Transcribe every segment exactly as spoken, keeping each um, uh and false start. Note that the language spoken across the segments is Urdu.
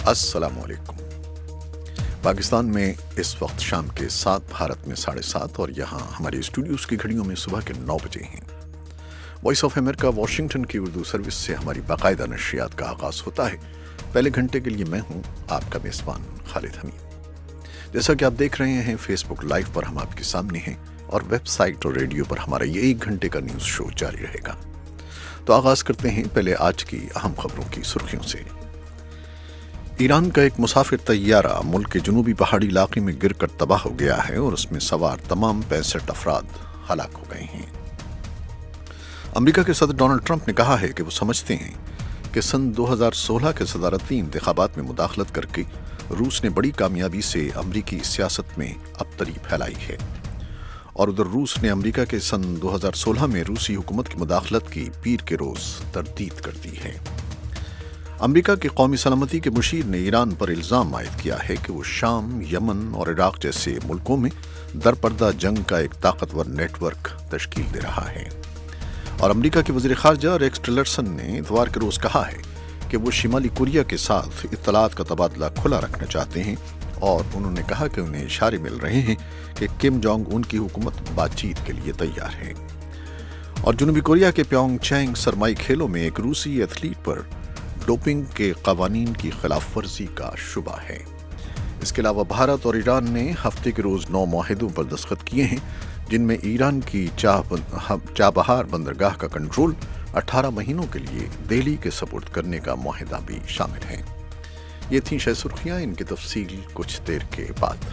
السلام علیکم۔ پاکستان میں اس وقت شام کے سات، بھارت میں ساڑھے سات، اور یہاں ہمارے اسٹوڈیوز کی گھڑیوں میں صبح کے نو بجے ہیں۔ وائس آف امریکہ واشنگٹن کی اردو سروس سے ہماری باقاعدہ نشریات کا آغاز ہوتا ہے۔ پہلے گھنٹے کے لیے میں ہوں آپ کا میزبان خالد حمید۔ جیسا کہ آپ دیکھ رہے ہیں فیس بک لائیو پر ہم آپ کے سامنے ہیں، اور ویب سائٹ اور ریڈیو پر ہمارا یہ ایک گھنٹے کا نیوز شو جاری رہے گا۔ تو آغاز کرتے ہیں پہلے آج کی اہم خبروں کی سرخیوں سے۔ ایران کا ایک مسافر طیارہ ملک کے جنوبی پہاڑی علاقے میں گر کر تباہ ہو گیا ہے، اور اس میں سوار تمام پینسٹھ افراد ہلاک ہو گئے ہیں۔ امریکہ کے صدر ڈونلڈ ٹرمپ نے کہا ہے کہ وہ سمجھتے ہیں کہ سن دو ہزار سولہ کے صدارتی انتخابات میں مداخلت کر کے روس نے بڑی کامیابی سے امریکی سیاست میں ابتری پھیلائی ہے، اور ادھر روس نے امریکہ کے سن دو ہزار سولہ میں روسی حکومت کی مداخلت کی پیر کے روز تردید کر دی ہے۔ امریکہ کی قومی سلامتی کے مشیر نے ایران پر الزام عائد کیا ہے کہ وہ شام، یمن اور عراق جیسے ملکوں میں درپردہ جنگ کا ایک طاقتور نیٹ ورک تشکیل دے رہا ہے، اور امریکہ کے وزیر خارجہ ریکس ٹلرسن نے اتوار کے روز کہا ہے کہ وہ شمالی کوریا کے ساتھ اطلاعات کا تبادلہ کھلا رکھنا چاہتے ہیں، اور انہوں نے کہا کہ انہیں اشارے مل رہے ہیں کہ کم جونگ ان کی حکومت بات چیت کے لیے تیار ہے۔ اور جنوبی کوریا کے پیونگ چینگ سرمائی کھیلوں میں ایک روسی ایتھلیٹ پر ڈوپنگ کے قوانین کی خلاف ورزی کا شبہ ہے۔ اس کے علاوہ بھارت اور ایران نے ہفتے کے روز نو معاہدوں پر دستخط کیے ہیں، جن میں ایران کی چابہار بندرگاہ کا کنٹرول اٹھارہ مہینوں کے لیے دہلی کے سپرد کرنے کا معاہدہ بھی شامل ہے۔ یہ تھیں شہ سرخیاں، ان کی تفصیل کچھ دیر کے بعد۔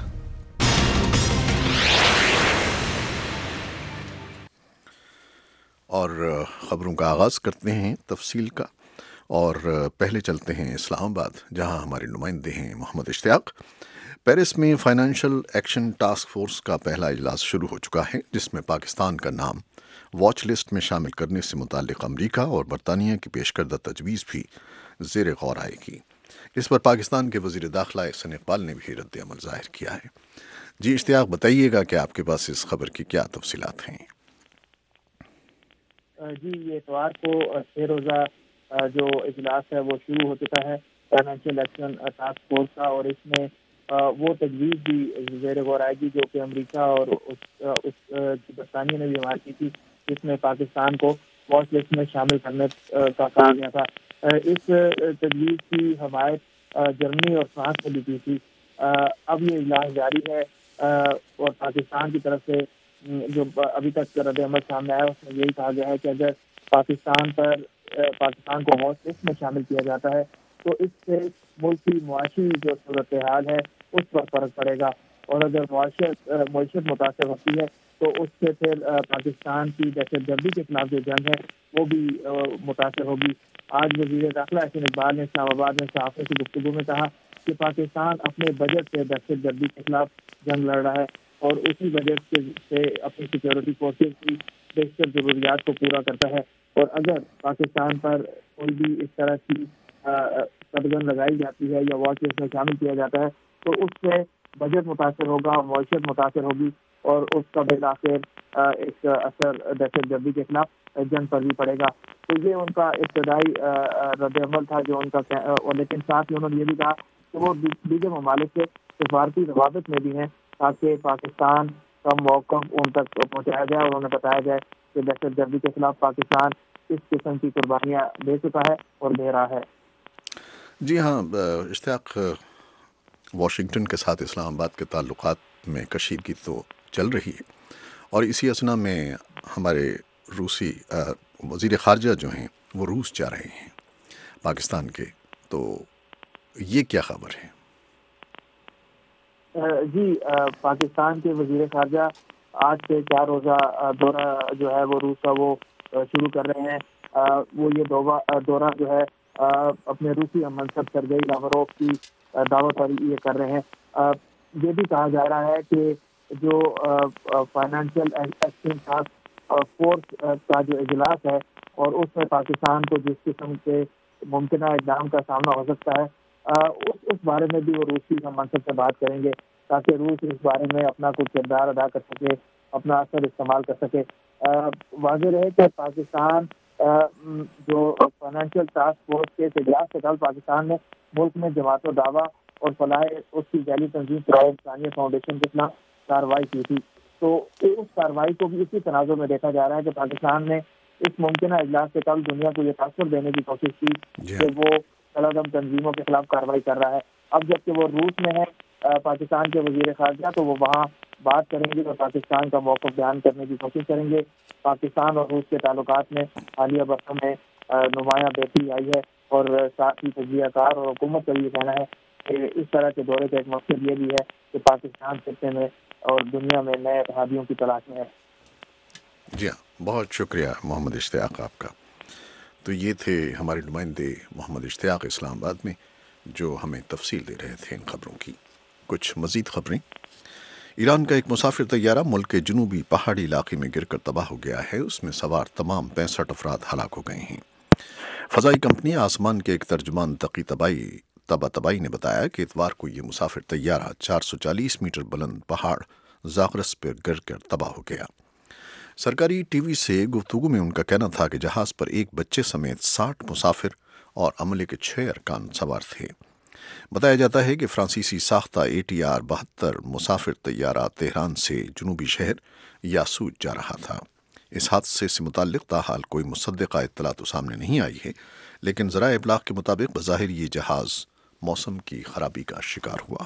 اور خبروں کا آغاز کرتے ہیں تفصیل کا، اور پہلے چلتے ہیں اسلام آباد، جہاں ہمارے نمائندے ہیں محمد اشتیاق۔ پیرس میں فائنینشل ایکشن ٹاسک فورس کا پہلا اجلاس شروع ہو چکا ہے، جس میں پاکستان کا نام واچ لسٹ میں شامل کرنے سے متعلق امریکہ اور برطانیہ کی پیش کردہ تجویز بھی زیر غور آئے گی۔ اس پر پاکستان کے وزیر داخلہ احسن اقبال نے بھی رد عمل ظاہر کیا ہے۔ جی اشتیاق، بتائیے گا کہ آپ کے پاس اس خبر کی کیا تفصیلات ہیں؟ جی، یہ اتوار کو چھ روزہ جو اجلاس ہے وہ شروع ہو چکا ہے فائنینشیل ایکشن ٹاسک فورس کا، اور اس میں وہ تجویز بھی زیر غور آئے گی جو کہ امریکہ اور اس, اس برطانیہ نے بھی حمایت کی تھی، جس میں پاکستان کو واچ لسٹ میں شامل کرنے کا کہا گیا تھا۔ اس تجویز کی حمایت جرمنی اور فرانس نے بھی کی تھی۔ اب یہ اجلاس جاری ہے، اور پاکستان کی طرف سے جو ابھی تک رد عمل سامنے آیا اس میں یہی کہا گیا ہے کہ اگر پاکستان پر پاکستان کو واچ لسٹ میں شامل کیا جاتا ہے تو اس سے ملک کی معاشی جو صورتحال ہے اس پر فرق پڑے گا، اور اگر معاشیت معیشت متاثر ہوتی ہے تو اس سے پھر پاکستان کی دہشت گردی کے خلاف جو جنگ ہے وہ بھی متاثر ہوگی۔ آج وزیر داخلہ احسن اقبال نے اسلام آباد میں صحافیوں کی گفتگو میں کہا کہ پاکستان اپنے بجٹ سے دہشت گردی کے خلاف جنگ لڑ رہا ہے، اور اسی بجٹ سے اپنی سیکورٹی فورسز کی بیشتر ضروریات کو پورا کرتا ہے، اور اگر پاکستان پر کوئی بھی اس طرح کی قدغن لگائی جاتی ہے یا واچ لسٹ میں شامل کیا جاتا ہے تو اس سے بجٹ متاثر ہوگا، معیشت متاثر ہوگی، اور اس کا بالآخر ایک اثر دہشت گردی کے خلاف جنگ پر بھی پڑے گا۔ تو یہ ان کا ابتدائی رد عمل تھا جو ان کا، لیکن ساتھ ہی انہوں نے یہ بھی کہا کہ وہ دیگر ممالک سے سفارتی روابط میں بھی ہیں تاکہ پاکستان کا موقف ان تک پہنچایا جائے، اور انہوں نے بتایا جائے کہ دہشت گردی کے خلاف پاکستان اس قسم کی قربانیاں دے چکا ہے اور دے رہا ہے۔ جی ہاں اشتیاق، واشنگٹن کے ساتھ اسلام آباد کے تعلقات میں کشیدگی تو چل رہی ہے، اور اسی اثنا میں ہمارے روسی وزیر خارجہ جو ہیں وہ روس جا رہے ہیں پاکستان کے، تو یہ کیا خبر ہے؟ جی، پاکستان کے وزیر خارجہ آج سے چار روزہ دورہ جو ہے وہ روس کا وہ شروع کر رہے ہیں۔ وہ یہ دورہ جو ہے اپنے روسی ہم منصب سرگئی لاوروف کی دعوت پر یہ کر رہے ہیں۔ یہ بھی کہا جا رہا ہے کہ جو فائنینشیل ایکشن ٹاسک فورس کا جو اجلاس ہے اور اس میں پاکستان کو جس قسم کے ممکنہ اقدام کا سامنا ہو سکتا ہے اس اس بارے میں بھی وہ روسی ہم منصب سے بات کریں گے، تاکہ روس اس بارے میں اپنا کچھ کردار ادا کر سکے، اپنا اثر استعمال کر سکے۔ واضح رہے کہ پاکستان جو فائنینشیل ٹاسک فورس کے اجلاس سے کل پاکستان نے ملک میں جماعت و دعویٰ اور فلاح اس کی ذیلی تنظیم فلاح انسانیت فاؤنڈیشن کے خلاف کارروائی کی تھی، تو اس کارروائی کو بھی اسی تناظر میں دیکھا جا رہا ہے کہ پاکستان نے اس ممکنہ اجلاس سے کل دنیا کو یہ تاثر دینے کی کوشش کی کہ وہ کالعدم تنظیموں کے خلاف کارروائی کر رہا ہے۔ اب جبکہ وہ روس میں ہے پاکستان کے وزیر خارجہ، تو وہ وہاں بات کریں گے اور پاکستان کا موقف بیان کرنے کی کوشش کریں گے۔ پاکستان اور روس کے تعلقات میں حالیہ برسوں میں نمایاں بہتری آئی ہے، اور ساتھ ہی تجزیہ کار اور حکومت کا یہ کہنا ہے کہ اس طرح کے دورے کا ایک مقصد یہ بھی ہے کہ پاکستان خطے میں اور دنیا میں نئے اتحادیوں کی تلاش میں ہے۔ جی ہاں، بہت شکریہ محمد اشتیاق آپ کا۔ تو یہ تھے ہمارے نمائندے محمد اشتیاق اسلام آباد میں، جو ہمیں تفصیل دے رہے تھے ان خبروں کی۔ کچھ مزید خبریں۔ ایران کا ایک مسافر طیارہ ملک کے جنوبی پہاڑی علاقے میں گر کر تباہ ہو گیا ہے، اس میں سوار تمام پینسٹھ افراد ہلاک ہو گئے ہیں۔ فضائی کمپنی آسمان کے ایک ترجمان تقی تبائی تبا تبائی نے بتایا کہ اتوار کو یہ مسافر طیارہ چار سو چالیس میٹر بلند پہاڑ زاگرس پر گر کر تباہ ہو گیا۔ سرکاری ٹی وی سے گفتگو میں ان کا کہنا تھا کہ جہاز پر ایک بچے سمیت ساٹھ مسافر اور عملے کے چھ ارکان سوار تھے۔ بتایا جاتا ہے کہ فرانسیسی ساختہ اے ٹی آر بہتر مسافر طیارہ تہران سے جنوبی شہر یاسوج جا رہا تھا۔ اس حادثے سے متعلق تاحال کوئی مصدقہ اطلاع تو سامنے نہیں آئی ہے، لیکن ذرائع ابلاغ کے مطابق بظاہر یہ جہاز موسم کی خرابی کا شکار ہوا۔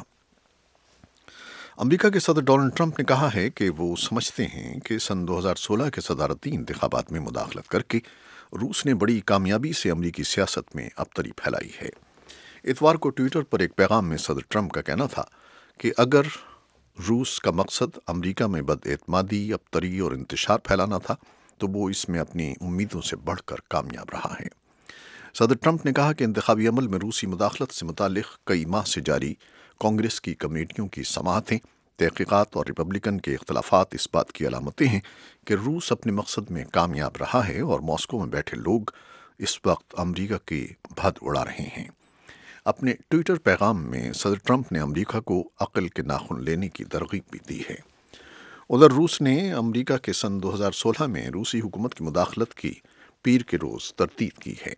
امریکہ کے صدر ڈونلڈ ٹرمپ نے کہا ہے کہ وہ سمجھتے ہیں کہ سن دو ہزار سولہ کے صدارتی انتخابات میں مداخلت کر کے روس نے بڑی کامیابی سے امریکی سیاست میں ابتری پھیلائی ہے۔ اتوار کو ٹویٹر پر ایک پیغام میں صدر ٹرمپ کا کہنا تھا کہ اگر روس کا مقصد امریکہ میں بد اعتمادی، ابتری اور انتشار پھیلانا تھا تو وہ اس میں اپنی امیدوں سے بڑھ کر کامیاب رہا ہے۔ صدر ٹرمپ نے کہا کہ انتخابی عمل میں روسی مداخلت سے متعلق کئی ماہ سے جاری کانگریس کی کمیٹیوں کی سماعتیں، تحقیقات اور ریپبلکن کے اختلافات اس بات کی علامتیں ہیں کہ روس اپنے مقصد میں کامیاب رہا ہے اور ماسکو میں بیٹھے لوگ اس وقت امریکہ کی بھد اڑا رہے ہیں۔ اپنے ٹویٹر پیغام میں صدر ٹرمپ نے امریکہ کو عقل کے ناخن لینے کی ترغیب بھی دی ہے۔ ادھر روس نے امریکہ کے سن دو ہزار سولہ میں روسی حکومت کی مداخلت کی پیر کے روز تردید کی ہے۔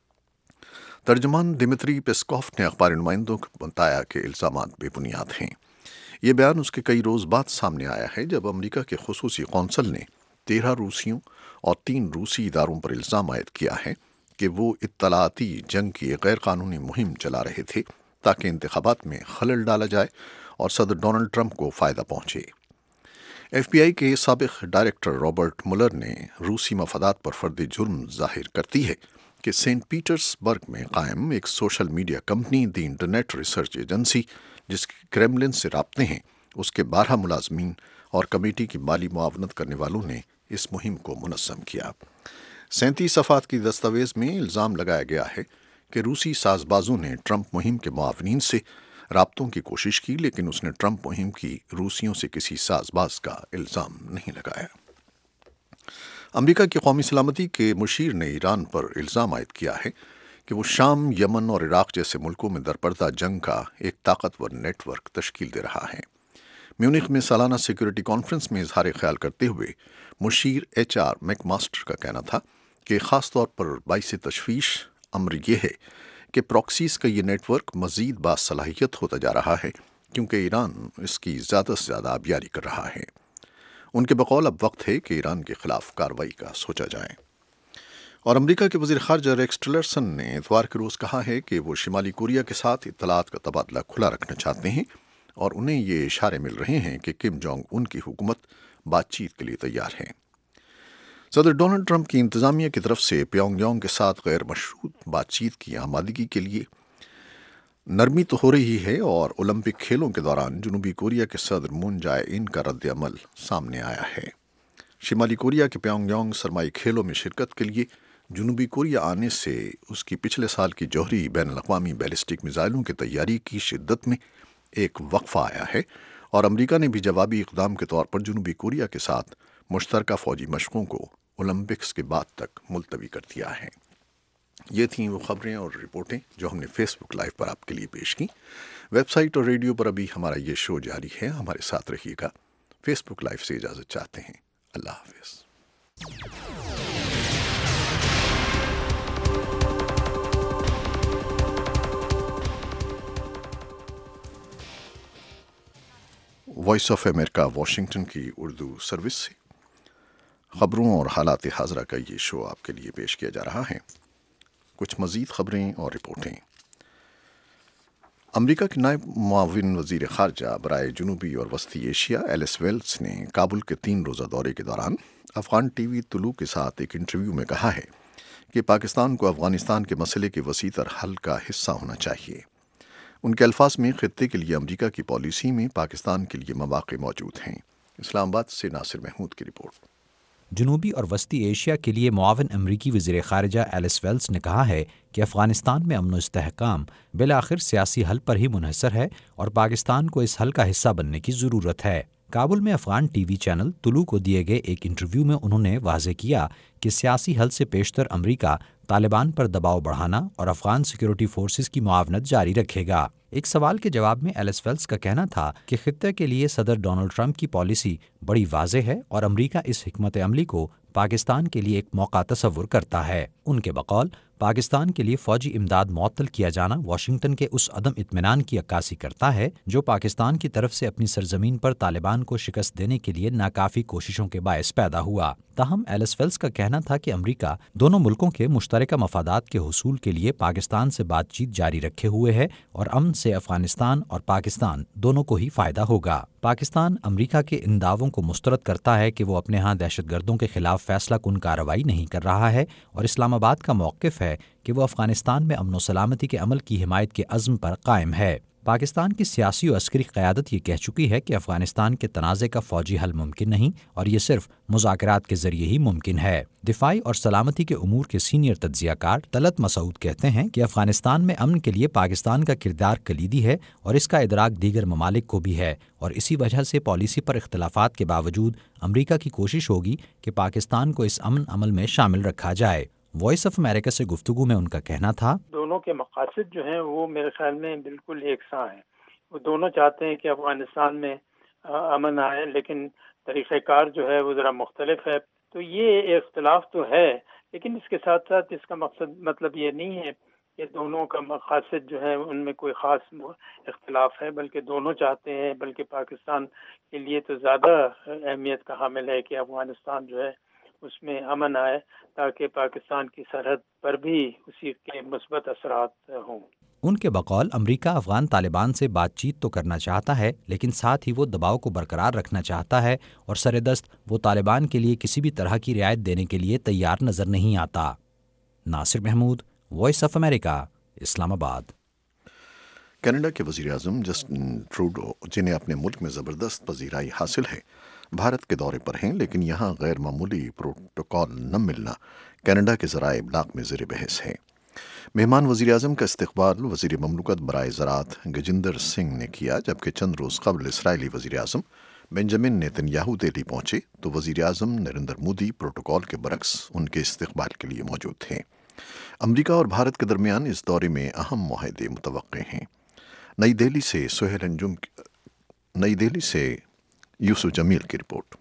ترجمان دمتری پیسکوف نے اخباری نمائندوں کو بتایا کہ الزامات بے بنیاد ہیں۔ یہ بیان اس کے کئی روز بعد سامنے آیا ہے جب امریکہ کے خصوصی قونصل نے تیرہ روسیوں اور تین روسی اداروں پر الزام عائد کیا ہے کہ وہ اطلاعاتی جنگ کی ایک غیر قانونی مہم چلا رہے تھے تاکہ انتخابات میں خلل ڈالا جائے اور صدر ڈونلڈ ٹرمپ کو فائدہ پہنچے۔ ایف بی آئی کے سابق ڈائریکٹر رابرٹ مولر نے روسی مفادات پر فرد جرم ظاہر کرتی ہے کہ سینٹ پیٹرز برگ میں قائم ایک social media company the internet research agency, جس کے کریملن سے رابطے ہیں، اس کے بارہ ملازمین اور کمیٹی کی مالی معاونت کرنے والوں نے اس مہم کو منظم کیا۔ سینتیس صفحات کی دستاویز میں الزام لگایا گیا ہے کہ روسی ساز بازوں نے ٹرمپ مہم کے معاونین سے رابطوں کی کوشش کی، لیکن اس نے ٹرمپ مہم کی روسیوں سے کسی ساز باز کا الزام نہیں لگایا۔ امریکہ کی قومی سلامتی کے مشیر نے ایران پر الزام عائد کیا ہے کہ وہ شام، یمن اور عراق جیسے ملکوں میں درپردہ جنگ کا ایک طاقتور نیٹ ورک تشکیل دے رہا ہے۔ میونخ میں سالانہ سیکورٹی کانفرنس میں اظہار خیال کرتے ہوئے مشیر ایچ آر میک ماسٹر کا کہنا تھا کہ خاص طور پر باعث تشویش امر یہ ہے کہ پراکسیز کا یہ نیٹ ورک مزید باصلاحیت ہوتا جا رہا ہے کیونکہ ایران اس کی زیادہ سے زیادہ آبیاری کر رہا ہے۔ ان کے بقول اب وقت ہے کہ ایران کے خلاف کارروائی کا سوچا جائے۔ اور امریکہ کے وزیر خارجہ ریکس ٹلرسن نے اتوار کے روز کہا ہے کہ وہ شمالی کوریا کے ساتھ اطلاعات کا تبادلہ کھلا رکھنا چاہتے ہیں اور انہیں یہ اشارے مل رہے ہیں کہ کم جونگ ان کی حکومت بات چیت کے لیے تیار ہے۔ صدر ڈونلڈ ٹرمپ کی انتظامیہ کی طرف سے پیونگ یانگ کے ساتھ غیر مشروط بات چیت کی آمادگی کے لیے نرمی تو ہو رہی ہے، اور اولمپک کھیلوں کے دوران جنوبی کوریا کے صدر مون جائے ان کا رد عمل سامنے آیا ہے۔ شمالی کوریا کے پیونگ یانگ سرمائی کھیلوں میں شرکت کے لیے جنوبی کوریا آنے سے اس کی پچھلے سال کی جوہری بین الاقوامی بیلسٹک میزائلوں کی تیاری کی شدت میں ایک وقفہ آیا ہے، اور امریکہ نے بھی جوابی اقدام کے طور پر جنوبی کوریا کے ساتھ مشترکہ فوجی مشقوں کو اولمپکس کے بعد تک ملتوی کر دیا ہے۔ یہ تھیں وہ خبریں اور رپورٹیں جو ہم نے فیس بک لائیو پر آپ کے لیے پیش کی۔ ویب سائٹ اور ریڈیو پر ابھی ہمارا یہ شو جاری ہے، ہمارے ساتھ رہیے گا۔ فیس بک لائیو سے اجازت چاہتے ہیں، اللہ حافظ۔ وائس آف امریکہ واشنگٹن کی اردو سروس سے خبروں اور حالات حاضرہ کا یہ شو آپ کے لیے پیش کیا جا رہا ہے۔ کچھ مزید خبریں اور رپورٹیں۔ امریکہ کے نائب معاون وزیر خارجہ برائے جنوبی اور وسطی ایشیا ایلس ویلس نے کابل کے تین روزہ دورے کے دوران افغان ٹی وی طلوع کے ساتھ ایک انٹرویو میں کہا ہے کہ پاکستان کو افغانستان کے مسئلے کے وسیع تر حل کا حصہ ہونا چاہیے۔ ان کے الفاظ میں خطے کے لیے امریکہ کی پالیسی میں پاکستان کے لیے مواقع موجود ہیں۔ اسلام آباد سے ناصر محمود کی رپورٹ۔ جنوبی اور وسطی ایشیا کے لیے معاون امریکی وزیر خارجہ ایلس ویلس نے کہا ہے کہ افغانستان میں امن و استحکام بالآخر سیاسی حل پر ہی منحصر ہے اور پاکستان کو اس حل کا حصہ بننے کی ضرورت ہے۔ کابل میں افغان ٹی وی چینل طلوع کو دیے گئے ایک انٹرویو میں انہوں نے واضح کیا کہ سیاسی حل سے پیشتر امریکہ طالبان پر دباؤ بڑھانا اور افغان سیکورٹی فورسز کی معاونت جاری رکھے گا۔ ایک سوال کے جواب میں ایلس ویلس کا کہنا تھا کہ خطے کے لیے صدر ڈونلڈ ٹرمپ کی پالیسی بڑی واضح ہے اور امریکہ اس حکمت عملی کو پاکستان کے لیے ایک موقع تصور کرتا ہے۔ ان کے بقول پاکستان کے لیے فوجی امداد معطل کیا جانا واشنگٹن کے اس عدم اطمینان کی عکاسی کرتا ہے جو پاکستان کی طرف سے اپنی سرزمین پر طالبان کو شکست دینے کے لیے ناکافی کوششوں کے باعث پیدا ہوا۔ تاہم ایلس ویلس کا کہنا تھا کہ امریکہ دونوں ملکوں کے مشترکہ مفادات کے حصول کے لیے پاکستان سے بات چیت جاری رکھے ہوئے ہے اور امن سے افغانستان اور پاکستان دونوں کو ہی فائدہ ہوگا۔ پاکستان امریکہ کے ان دعووں کو مسترد کرتا ہے کہ وہ اپنے ہاں دہشت گردوں کے خلاف فیصلہ کن کارروائی نہیں کر رہا ہے اور اسلام آباد کا موقف ہے کہ وہ افغانستان میں امن و سلامتی کے عمل کی حمایت کے عزم پر قائم ہے۔ پاکستان کی سیاسی و عسکری قیادت یہ کہہ چکی ہے کہ افغانستان کے تنازع کا فوجی حل ممکن نہیں اور یہ صرف مذاکرات کے ذریعے ہی ممکن ہے۔ دفاعی اور سلامتی کے امور کے سینئر تجزیہ کار طلعت مسعود کہتے ہیں کہ افغانستان میں امن کے لیے پاکستان کا کردار کلیدی ہے اور اس کا ادراک دیگر ممالک کو بھی ہے اور اسی وجہ سے پالیسی پر اختلافات کے باوجود امریکہ کی کوشش ہوگی کہ پاکستان کو اس امن عمل میں شامل رکھا جائے۔ وائس آف امریکہ سے گفتگو میں ان کا کہنا تھا، دونوں کے مقاصد جو ہیں وہ میرے خیال میں بالکل یکساں ہیں۔ وہ دونوں چاہتے ہیں کہ افغانستان میں امن آئے، لیکن طریقہ کار جو ہے وہ ذرا مختلف ہے۔ تو یہ اختلاف تو ہے، لیکن اس کے ساتھ ساتھ اس کا مقصد مطلب یہ نہیں ہے کہ دونوں کا مقاصد جو ہے ان میں کوئی خاص اختلاف ہے، بلکہ دونوں چاہتے ہیں، بلکہ پاکستان کے لیے تو زیادہ اہمیت کا حامل ہے کہ افغانستان جو ہے اس میں امن آئے تاکہ پاکستان کی سرحد پر بھی اسی کے مثبت اثرات ہوں۔ ان کے بقول امریکہ افغان طالبان سے بات چیت تو کرنا چاہتا ہے لیکن ساتھ ہی وہ دباؤ کو برقرار رکھنا چاہتا ہے اور سر دست وہ طالبان کے لیے کسی بھی طرح کی رعایت دینے کے لیے تیار نظر نہیں آتا۔ Nasir Mahmood, Voice of America, Islamabad. Canada کے وزیر اعظم جسٹن ٹروڈو، جنہیں اپنے ملک میں زبردست پذیرائی حاصل ہے، بھارت کے دورے پر ہیں، لیکن یہاں غیر معمولی پروٹوکول نہ ملنا کینیڈا کے ذرائع ابلاغ میں زیر بحث ہے۔ مہمان وزیر اعظم کا استقبال وزیر مملکت برائے زراعت گجندر سنگھ نے کیا، جبکہ چند روز قبل اسرائیلی وزیر اعظم بنجامن نیتن یاہو دہلی پہنچے تو وزیر اعظم نریندر مودی پروٹوکول کے برعکس ان کے استقبال کے لیے موجود تھے۔ امریکہ اور بھارت کے درمیان اس دورے میں اہم معاہدے متوقع ہیں۔ نئی دہلی سے سہیل انجم نئی دہلی سے یوسف جمیل کی رپورٹ۔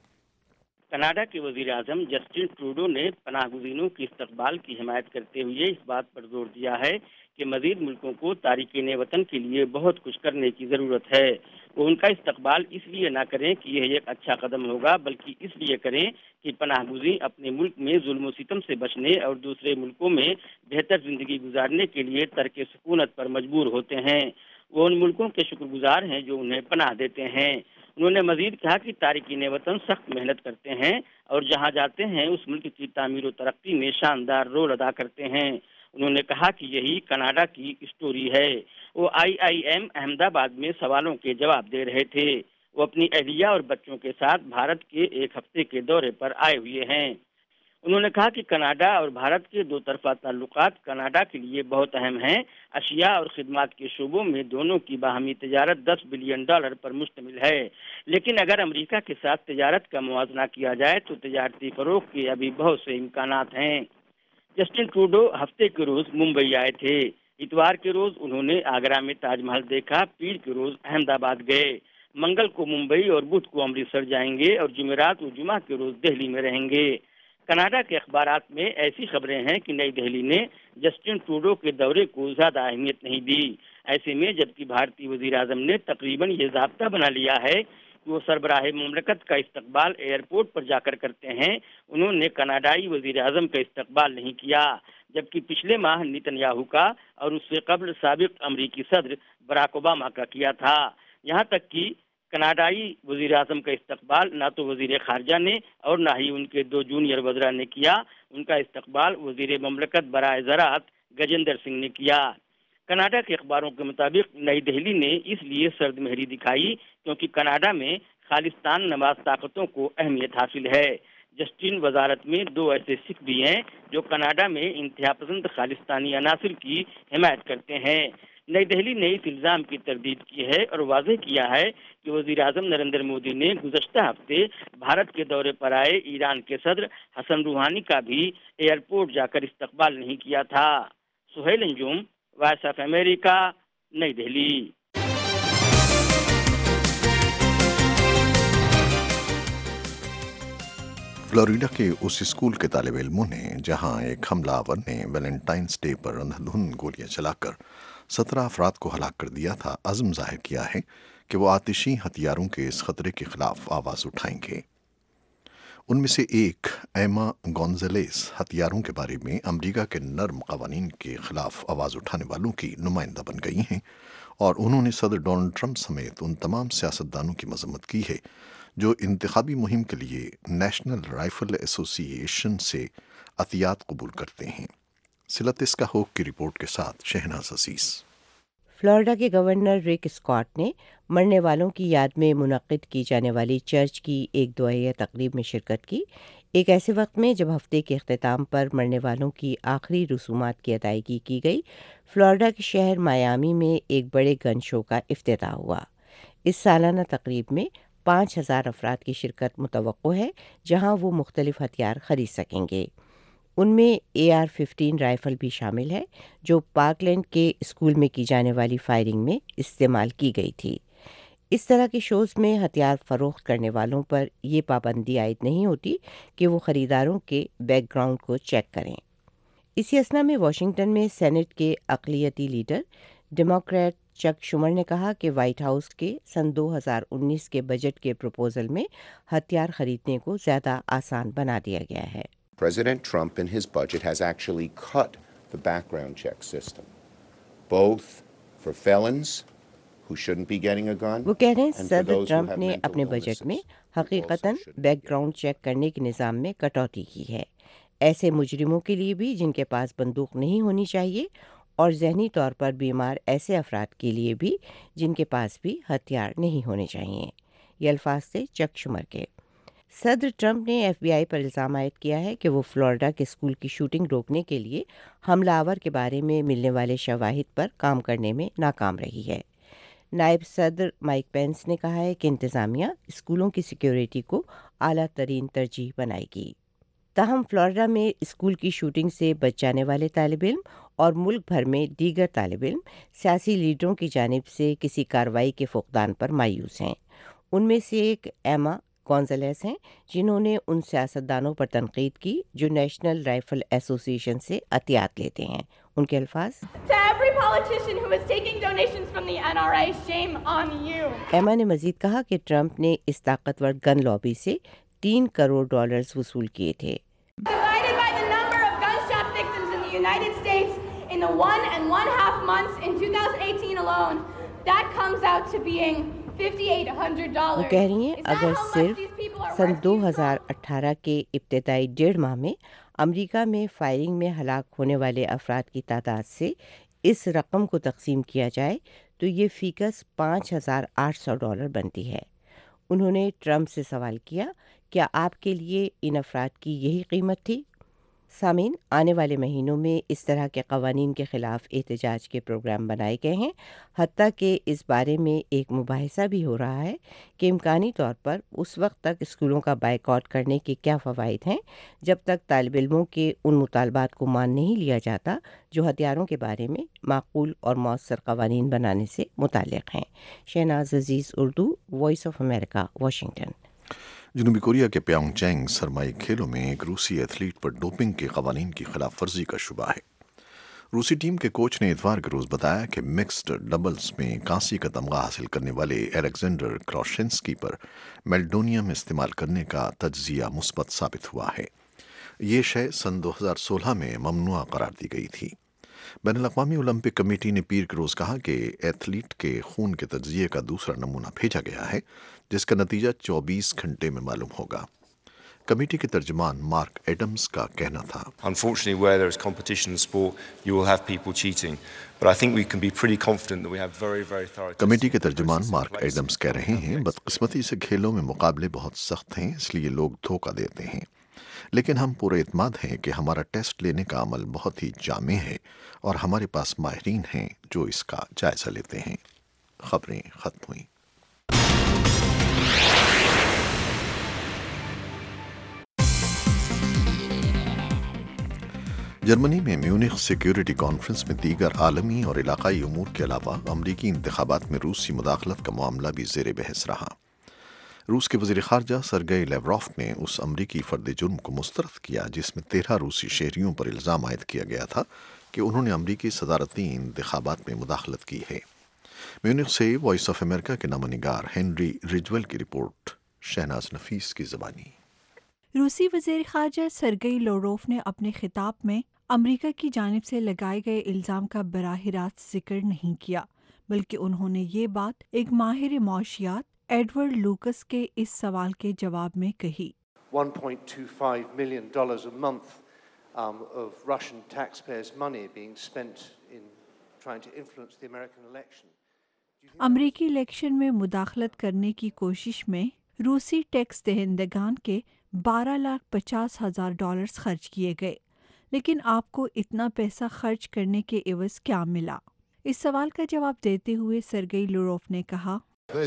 کینیڈا کے وزیر اعظم جسٹن ٹروڈو نے پناہ گزینوں کی استقبال کی حمایت کرتے ہوئے اس بات پر زور دیا ہے کہ مزید ملکوں کو تارکین وطن کے لیے بہت کچھ کرنے کی ضرورت ہے۔ وہ ان کا استقبال اس لیے نہ کریں کہ یہ ایک اچھا قدم ہوگا، بلکہ اس لیے کریں کہ پناہ گزین اپنے ملک میں ظلم و ستم سے بچنے اور دوسرے ملکوں میں بہتر زندگی گزارنے کے لیے ترک سکونت پر مجبور ہوتے ہیں۔ وہ ان ملکوں کے شکر گزار ہیں جو انہیں پناہ دیتے ہیں۔ انہوں نے مزید کہا کہ تارکین وطن سخت محنت کرتے ہیں اور جہاں جاتے ہیں اس ملک کی تعمیر و ترقی میں شاندار رول ادا کرتے ہیں۔ انہوں نے کہا کہ یہی کینیڈا کی اسٹوری ہے۔ وہ آئی آئی ایم احمد آباد میں سوالوں کے جواب دے رہے تھے۔ وہ اپنی اہلیہ اور بچوں کے ساتھ بھارت کے ایک ہفتے کے دورے پر آئے ہوئے ہیں۔ انہوں نے کہا کہ کینیڈا اور بھارت کے دو طرفہ تعلقات کینیڈا کے لیے بہت اہم ہیں۔ اشیاء اور خدمات کے شعبوں میں دونوں کی باہمی تجارت دس بلین ڈالر پر مشتمل ہے، لیکن اگر امریکہ کے ساتھ تجارت کا موازنہ کیا جائے تو تجارتی فروغ کے ابھی بہت سے امکانات ہیں۔ جسٹن ٹروڈو ہفتے کے روز ممبئی آئے تھے۔ اتوار کے روز انہوں نے آگرہ میں تاج محل دیکھا، پیر کے روز احمد آباد گئے، منگل کو ممبئی اور بدھ کو امرتسر جائیں گے اور جمعرات و جمعہ کے روز دہلی میں رہیں گے۔ کینیڈا کے اخبارات میں ایسی خبریں ہیں کہ نئی دہلی نے جسٹن ٹروڈو کے دورے کو زیادہ اہمیت نہیں دی۔ ایسے میں جبکہ بھارتی وزیر اعظم نے تقریباً یہ ضابطہ بنا لیا ہے وہ سربراہ مملکت کا استقبال ایئرپورٹ پر جا کر کرتے ہیں، انہوں نے کناڈائی وزیر اعظم کا استقبال نہیں کیا، جبکہ پچھلے ماہ نیتن یاہو کا اور اس سے قبل سابق امریکی صدر براک اوباما کا کیا تھا۔ یہاں تک کہ کناڈائی وزیر اعظم کا استقبال نہ تو وزیر خارجہ نے اور نہ ہی ان کے دو جونیئر وزراء نے کیا، ان کا استقبال وزیر مملکت برائے زراعت گجیندر سنگھ نے کیا۔ کینیڈا کے اخباروں کے مطابق نئی دہلی نے اس لیے سرد مہری دکھائی کیونکہ کینیڈا میں خالصتان نواز طاقتوں کو اہمیت حاصل ہے۔ جسٹن وزارت میں دو ایسے سکھ بھی ہیں جو کینیڈا میں انتہا پسند خالصتانی عناصر کی حمایت کرتے ہیں۔ نئی دہلی نے اس الزام کی تردید کی ہے اور واضح کیا ہے کہ وزیر اعظم نریندر مودی نے گزشتہ ہفتے بھارت کے دورے پر آئے ایران کے صدر حسن روحانی کا بھی ایئرپورٹ جا کر استقبال نہیں کیا تھا۔ Sohail Anjum, Voice of America, نئی دہلی۔ فلوریڈا کے اس اسکول کے طالب علموں نے جہاں ایک حملہ آور نے ویلنٹائنس ڈے پر اندھا دھند گولیاں چلا کر سترہ افراد کو ہلاک کر دیا تھا، عزم ظاہر کیا ہے کہ وہ آتشی ہتھیاروں کے اس خطرے کے خلاف آواز اٹھائیں گے۔ ان میں سے ایک ایما گونزالیز ہتھیاروں کے بارے میں امریکہ کے نرم قوانین کے خلاف آواز اٹھانے والوں کی نمائندہ بن گئی ہیں، اور انہوں نے صدر ڈونلڈ ٹرمپ سمیت ان تمام سیاستدانوں کی مذمت کی ہے جو انتخابی مہم کے لیے نیشنل رائفل ایسوسی ایشن سے عطیات قبول کرتے ہیں۔ سلت اسکا ہوک کی رپورٹ کے ساتھ شہناز عزیز۔ فلوریڈا کے گورنر رک اسکاٹ نے مرنے والوں کی یاد میں منعقد کی جانے والی چرچ کی ایک دعائیہ تقریب میں شرکت کی، ایک ایسے وقت میں جب ہفتے کے اختتام پر مرنے والوں کی آخری رسومات کی ادائیگی کی گئی۔ فلوریڈا کے شہر مایامی میں ایک بڑے گن شو کا افتتاح ہوا۔ اس سالانہ تقریب میں پانچ ہزار افراد کی شرکت متوقع ہے، جہاں وہ مختلف ہتھیار خرید سکیں گے۔ ان میں اے آر ففٹین رائفل بھی شامل ہے جو پارکلینڈ کے اسکول میں کی جانے والی فائرنگ میں استعمال کی گئی تھی۔ اس طرح کے شوز میں ہتھیار فروخت کرنے والوں پر یہ پابندی عائد نہیں ہوتی کہ وہ خریداروں کے بیک گراؤنڈ کو چیک کریں۔ اسی اثنا میں واشنگٹن میں سینٹ کے اقلیتی لیڈر ڈیموکریٹ چک شومر نے کہا کہ وائٹ ہاؤس کے سن دو ہزار انیس کے بجٹ کے پروپوزل میں ہتھیار خریدنے کو زیادہ آسان بنا دیا گیا ہے۔ President Trump in his budget has actually cut the background check system, both for felons who shouldn't be getting a gun. وہ کہہ رہے ہیں صدر ٹرمپ نے اپنے بجٹ میں حقیقتاً بیک گراؤنڈ چیک کرنے کے نظام میں کٹوتی کی ہے، ایسے مجرموں کے لیے بھی جن کے پاس بندوق نہیں ہونی چاہیے، اور ذہنی طور پر بیمار ایسے افراد کے لیے بھی جن کے پاس بھی ہتھیار نہیں ہونے چاہیے۔ یہ الفاظ تھے چک شومر کے۔ صدر ٹرمپ نے ایف بی آئی پر الزام عائد کیا ہے کہ وہ فلوریڈا کے اسکول کی شوٹنگ روکنے کے لیے حملہ آور کے بارے میں ملنے والے شواہد پر کام کرنے میں ناکام رہی ہے۔ نائب صدر مائک پینس نے کہا ہے کہ انتظامیہ اسکولوں کی سیکیورٹی کو اعلیٰ ترین ترجیح بنائے گی۔ تاہم فلوریڈا میں اسکول کی شوٹنگ سے بچ جانے والے طالب علم اور ملک بھر میں دیگر طالب علم سیاسی لیڈروں کی جانب سے کسی کارروائی کے فقدان پر مایوس ہیں۔ ان میں سے ایک ایما گونزالیز ہیں جنہوں نے ان سیاستدانوں پر تنقید کی جو نیشنل رائفل ایسوسی ایشن سے عطیات لیتے ہیں۔ ان کے الفاظ، ایما نے مزید کہا کہ ٹرمپ نے اس طاقتور گن لابی سے تین کروڑ ڈالرز وصول کیے تھے۔ وہ کہہ رہی ہیں اگر صرف سن دو ہزار اٹھارہ کے ابتدائی ڈیڑھ ماہ میں امریکہ میں فائرنگ میں ہلاک ہونے والے افراد کی تعداد سے اس رقم کو تقسیم کیا جائے تو یہ فیکس پانچ ہزار آٹھ سو ڈالر بنتی ہے۔ انہوں نے ٹرمپ سے سوال کیا، کیا آپ کے لیے ان افراد کی یہی قیمت تھی؟ سامعین، آنے والے مہینوں میں اس طرح کے قوانین کے خلاف احتجاج کے پروگرام بنائے گئے ہیں، حتیٰ کہ اس بارے میں ایک مباحثہ بھی ہو رہا ہے کہ امکانی طور پر اس وقت تک اسکولوں کا بائیکاٹ کرنے کے کیا فوائد ہیں جب تک طالب علموں کے ان مطالبات کو مان نہیں لیا جاتا جو ہتھیاروں کے بارے میں معقول اور مؤثر قوانین بنانے سے متعلق ہیں۔ Shahnaz Aziz, Urdu, Voice of America, Washington. جنوبی کوریا کے پیانگ چینگ سرمائی کھیلوں میں ایک روسی ایتھلیٹ پر ڈوپنگ کے قوانین کی خلاف ورزی کا شبہ ہے۔ रूसी टीम के कोच ने इतवार के रोज बताया कि मिक्स्ड डबल्स में कांसी का तमगा हासिल करने वाले एलेक्जेंडर क्रोशेंस्की पर मेल्डोनियम इस्तेमाल करने का तज्जिया मुस्बत साबित हुआ है। ये शय सन दो हज़ार सोलह में ममनुआ करार दी गई थी। बैनुल-अक़वामी ओलंपिक कमेटी ने पीर के रोज कहा कि एथलीट के खून के तज्जिए का दूसरा नमूना भेजा गया है, जिसका नतीजा चौबीस घंटे में मालूम होगा। कमेटी के तर्जुमान मार्क एडम्स का कहना था, Unfortunately, where there is competition in sport, you will have people cheating. But I think we can be pretty confident that we have very, very thorough. Committee के तर्जुमान मार्क एडम्स कह रहे हैं, बदकिस्मती से खेलों में मुकाबले बहुत सख्त हैं, इसलिए लोग धोखा देते हैं। लेकिन हम पूरे इत्मीनान हैं कि हमारा टेस्ट लेने का अमल बहुत ही जामे है और हमारे पास माहिरीन हैं जो इसका जायजा लेते हैं। खबरें खत्म हुई। जर्मनी में म्यूनिख सिक्योरिटी कॉन्फ्रेंस में दीगर आलमी और इलाकाई उमूर के अलावा अमरीकी इंतखाबात में रूसी मुदाखलत का मामला भी ज़ेर बहस रहा। रूस के वज़ीर ख़ारजा सरगेई लेवरोफ ने उस अमरीकी फ़र्द जुर्म को मुस्तरद किया जिसमें तेरह रूसी शहरियों पर इल्ज़ाम आयद किया गया था कि उन्होंने अमरीकी सदारती इंतखाबात में मुदाखलत की है। म्यूनिख से वॉइस ऑफ अमेरिका के नामनिगार हेनरी रिजवेल की रिपोर्ट, शहनाज नफीस की ज़बानी। रूसी वज़ीर ख़ारजा सरगेई लेवरोफ ने अपने खिताब में अमेरिका की जानिब से लगाए गए इल्ज़ाम का बराह रास्त जिक्र नहीं किया, बल्कि उन्होंने ये बात एक माहिर मौशियात एडवर्ड लूकस के इस सवाल के जवाब में कही। one point two five million dollars a month um, of Russian taxpayers' money being spent in trying to influence the American election. अमरीकी इलेक्शन में मुदाखलत करने की कोशिश में रूसी टैक्स दहिंदगान के बारह लाख पचास हजार डॉलर्स खर्च किए गए, लेकिन आपको इतना पैसा खर्च करने के एवज क्या मिला? इस सवाल का जवाब देते हुए सरगेई लेवरोफ ने कहा,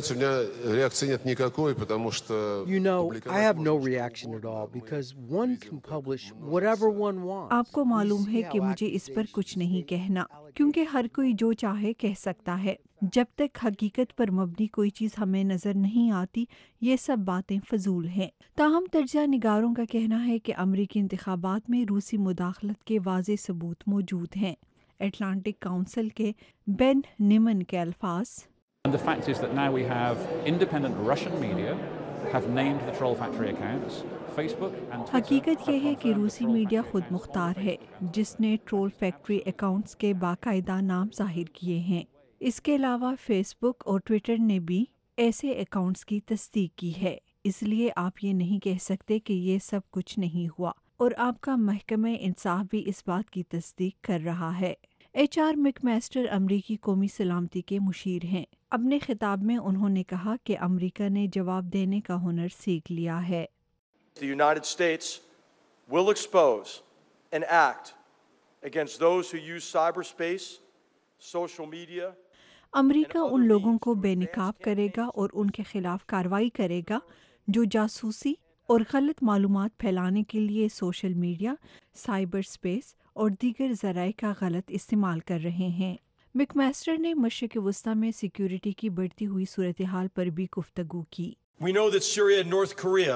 You know, I have no reaction at all because one can publish whatever one wants. आपको मालूम है कि मुझे इस पर कुछ नहीं कहना, क्योंकि हर कोई जो चाहे कह सकता है। जब तक हकीकत पर मबनी कोई चीज़ हमें नज़र नहीं आती, ये सब बातें फजूल हैं। ताहम तर्जा निगारों का कहना है कि अमरीकी इंतखाबात में रूसी मुदाखलत के वाज़े सबूत मौजूद हैं। एटलांटिक काउंसिल के बेन निमन के अल्फाज, And the fact is that now we have independent Russian media have named the Troll Factory accounts. Facebook and Twitter. हकीकत यह है कि रूसी मीडिया खुद मुख्तार है, जिसने ट्रोल फैक्ट्री अकाउंट्स के बाकायदा नाम जाहिर किए हैं। इसके अलावा फेसबुक और ट्विटर ने भी ऐसे अकाउंट्स की तस्दीक की है। इसलिए आप ये नहीं कह सकते कि ये सब कुछ नहीं हुआ, और आपका महकमे इंसाफ भी इस बात की तस्दीक कर रहा है। एच आर मैकमास्टर अमरीकी कौमी सलामती के मुशीर हैं। अपने खिताब में उन्होंने कहा कि अमरीका ने जवाब देने का हुनर सीख लिया है। The United States will expose and act against those who use cyberspace, social media. अमरीका उन लोगों को बेनकाब करेगा और उनके खिलाफ कार्रवाई करेगा जो जासूसी और गलत मालूमात फैलाने के लिए सोशल मीडिया, साइबर स्पेस और दीगर ज़राए का गलत इस्तेमाल कर रहे हैं। मैकमास्टर ने मशरिक़ वस्ता में सिक्योरिटी की बढ़ती हुई सूरत हाल पर भी गुफ्तगू की। We know that Syria and North Korea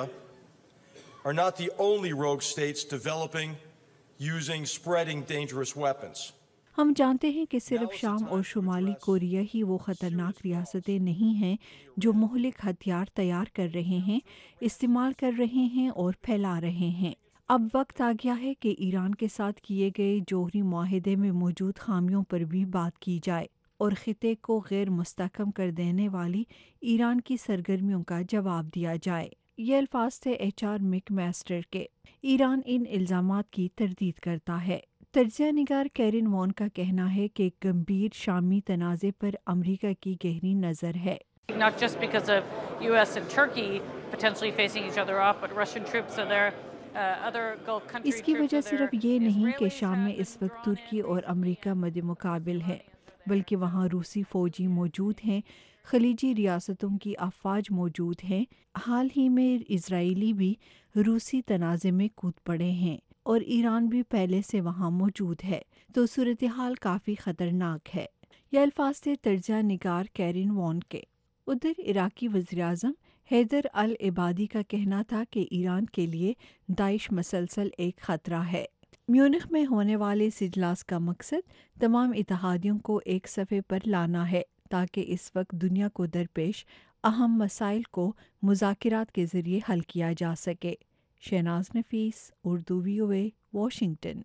are not the only rogue states developing, using, spreading dangerous weapons. हम जानते हैं कि सिर्फ शाम और शुमाली कोरिया ही वो ख़तरनाक रियासतें नहीं हैं जो मुहलिक हथियार तैयार कर रहे हैं, इस्तेमाल कर रहे हैं और फैला रहे हैं। अब वक्त आ गया है कि ईरान के साथ किए गए जोहरी मुआहदे में मौजूद खामियों पर भी बात की जाए और खिते को गैर मुस्तहकम कर देने वाली ईरान की सरगर्मियों का जवाब दिया जाए। ये अल्फाज थे एच आर मैकमास्टर के। ईरान इन इल्ज़ामात की तरदीद करता है। तर्जिया निगार कैरिन वॉन का कहना है कि गंभीर शामी तनाज़े पर अमरीका की गहरी नज़र है। Not just because of U S and Turkey potentially facing each other off, but Russian troops are there. इसकी वजह सिर्फ ये नहीं कि शाम में इस वक्त तुर्की और अमेरिका मद्दे मुकाबिल है, बल्कि वहाँ रूसी फौजी मौजूद हैं, खलीजी रियासतों की अफवाज मौजूद हैं। हाल ही में इजरायली भी रूसी तनाज़े में कूद पड़े हैं और ईरान भी पहले से वहाँ मौजूद है, तो सूरत हाल काफ़ी ख़तरनाक है। यह अल्फाज थे तर्जा निगार कैरिन वॉन के। उधर इराकी वज़ीर-ए-आज़म हैदर अल-इबादी का कहना था कि ईरान के लिए दाइश मसलसल एक ख़तरा है। म्यूनिख में होने वाले इस इजलास का मकसद तमाम इत्तेहादियों को एक सफ़े पर लाना है ताकि इस वक्त दुनिया को दरपेश अहम मसाइल को मुज़ाकिरात के ज़रिए हल किया जा सके। Shahnaz Nafees, Urdu V O A, Washington.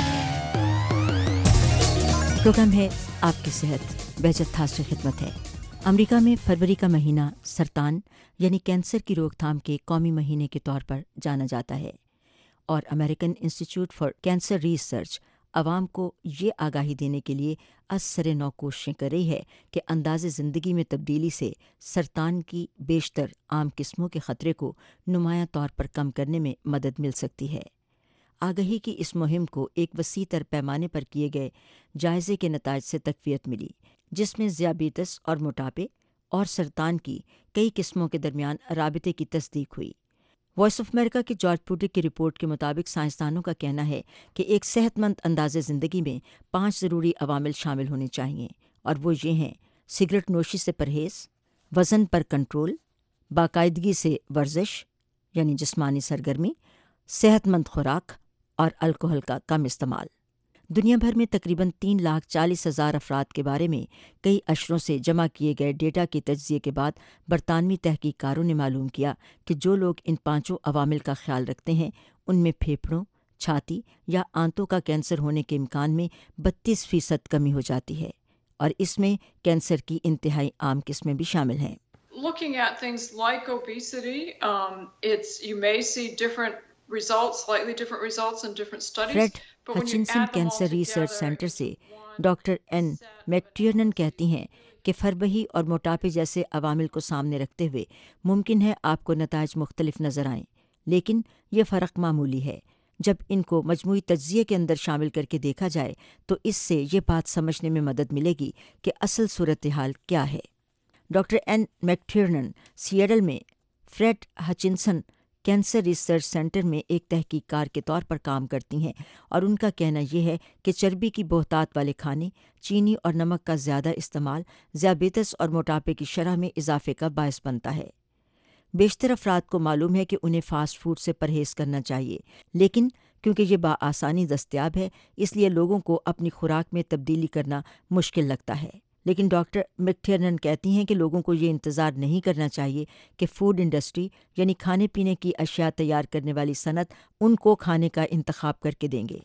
Program है आपकी सेहत, बेहतर थास की खिदमत है। अमेरिका में फरवरी का महीना सरतान यानी कैंसर की रोकथाम के कौमी महीने के तौर पर जाना जाता है और American Institute for Cancer Research आवाम को ये आगाही देने के लिए असर नौ कोशिशें कर रही है कि अंदाज़े ज़िंदगी में तब्दीली से सरतान की बेशतर आम किस्मों के ख़तरे को नुमायाँ तौर पर कम करने में मदद मिल सकती है। आगाही की इस मुहिम को एक वसी तर पैमाने पर किए गए जायज़े के नताज से तक़वियत मिली, जिसमें ज़ियाबीतस और मोटापे और सरतान की कई किस्मों के दरमियान राबिते की तस्दीक हुई। वॉइस ऑफ अमेरिका की जॉर्ज पुटिक की रिपोर्ट के मुताबिक साइंसदानों का कहना है कि एक सेहतमंद अंदाज़े ज़िंदगी में पाँच ज़रूरी अवामिल शामिल होने चाहिए और वो ये हैं: सिगरेट नोशी से परहेज़, वज़न पर कंट्रोल, बाकायदगी से वर्जिश यानी जिस्मानी सरगर्मी, सेहतमंद खुराक और अल्कोहल का कम इस्तेमाल। दुनिया भर में तकरीबन तीन लाख चालीस हज़ार अफराद के बारे में कई अशरों से जमा किए गए डेटा के तज्ज़िये के बाद बरतानवी तहकीकारों ने मालूम किया कि जो लोग इन पाँचों अवामिल का ख्याल रखते हैं उनमें फेफड़ों, छाती या आंतों का कैंसर होने के इम्कान में बत्तीस फीसद कमी हो जाती है और इसमें कैंसर की इंतहाई आम किस्में भी शामिल हैं। Looking at things like obesity, um, it's you may see different results, slightly different results in different studies. Fred Hutchinson Cancer Research Center से डॉक्टर एन मैकटियर्नन कहती हैं कि फरबही और मोटापे जैसे अवामिल को सामने रखते हुए मुमकिन है आपको नताइज मुख्तलिफ नज़र आएं, लेकिन ये फ़र्क मामूली है। जब इनको मजमूई तज्ज़िये के अंदर शामिल करके देखा जाए तो इससे ये बात समझने में मदद मिलेगी कि असल सूरत हाल क्या है। डॉक्टर एन मैकटियर्नन सिएटल में Fred Hutchinson Cancer Research Center में एक तहकीककार के तौर पर काम करती हैं और उनका कहना यह है कि चर्बी की बहुतात वाले खाने, चीनी और नमक का ज़्यादा इस्तेमाल ज़ियाबीतस और मोटापे की शरह में इजाफे का बायस बनता है। बेशतर अफराद को मालूम है कि उन्हें फ़ास्ट फूड से परहेज़ करना चाहिए, लेकिन क्योंकि ये बाआसानी दस्तयाब है इसलिए लोगों को अपनी खुराक में तब्दीली करना मुश्किल लगता है। लेकिन डॉक्टर मैकटियर्नन कहती हैं कि लोगों को ये इंतज़ार नहीं करना चाहिए कि फूड इंडस्ट्री यानी खाने पीने की अशिया तैयार करने वाली सनत उनको खाने का इंतखाब करके देंगे।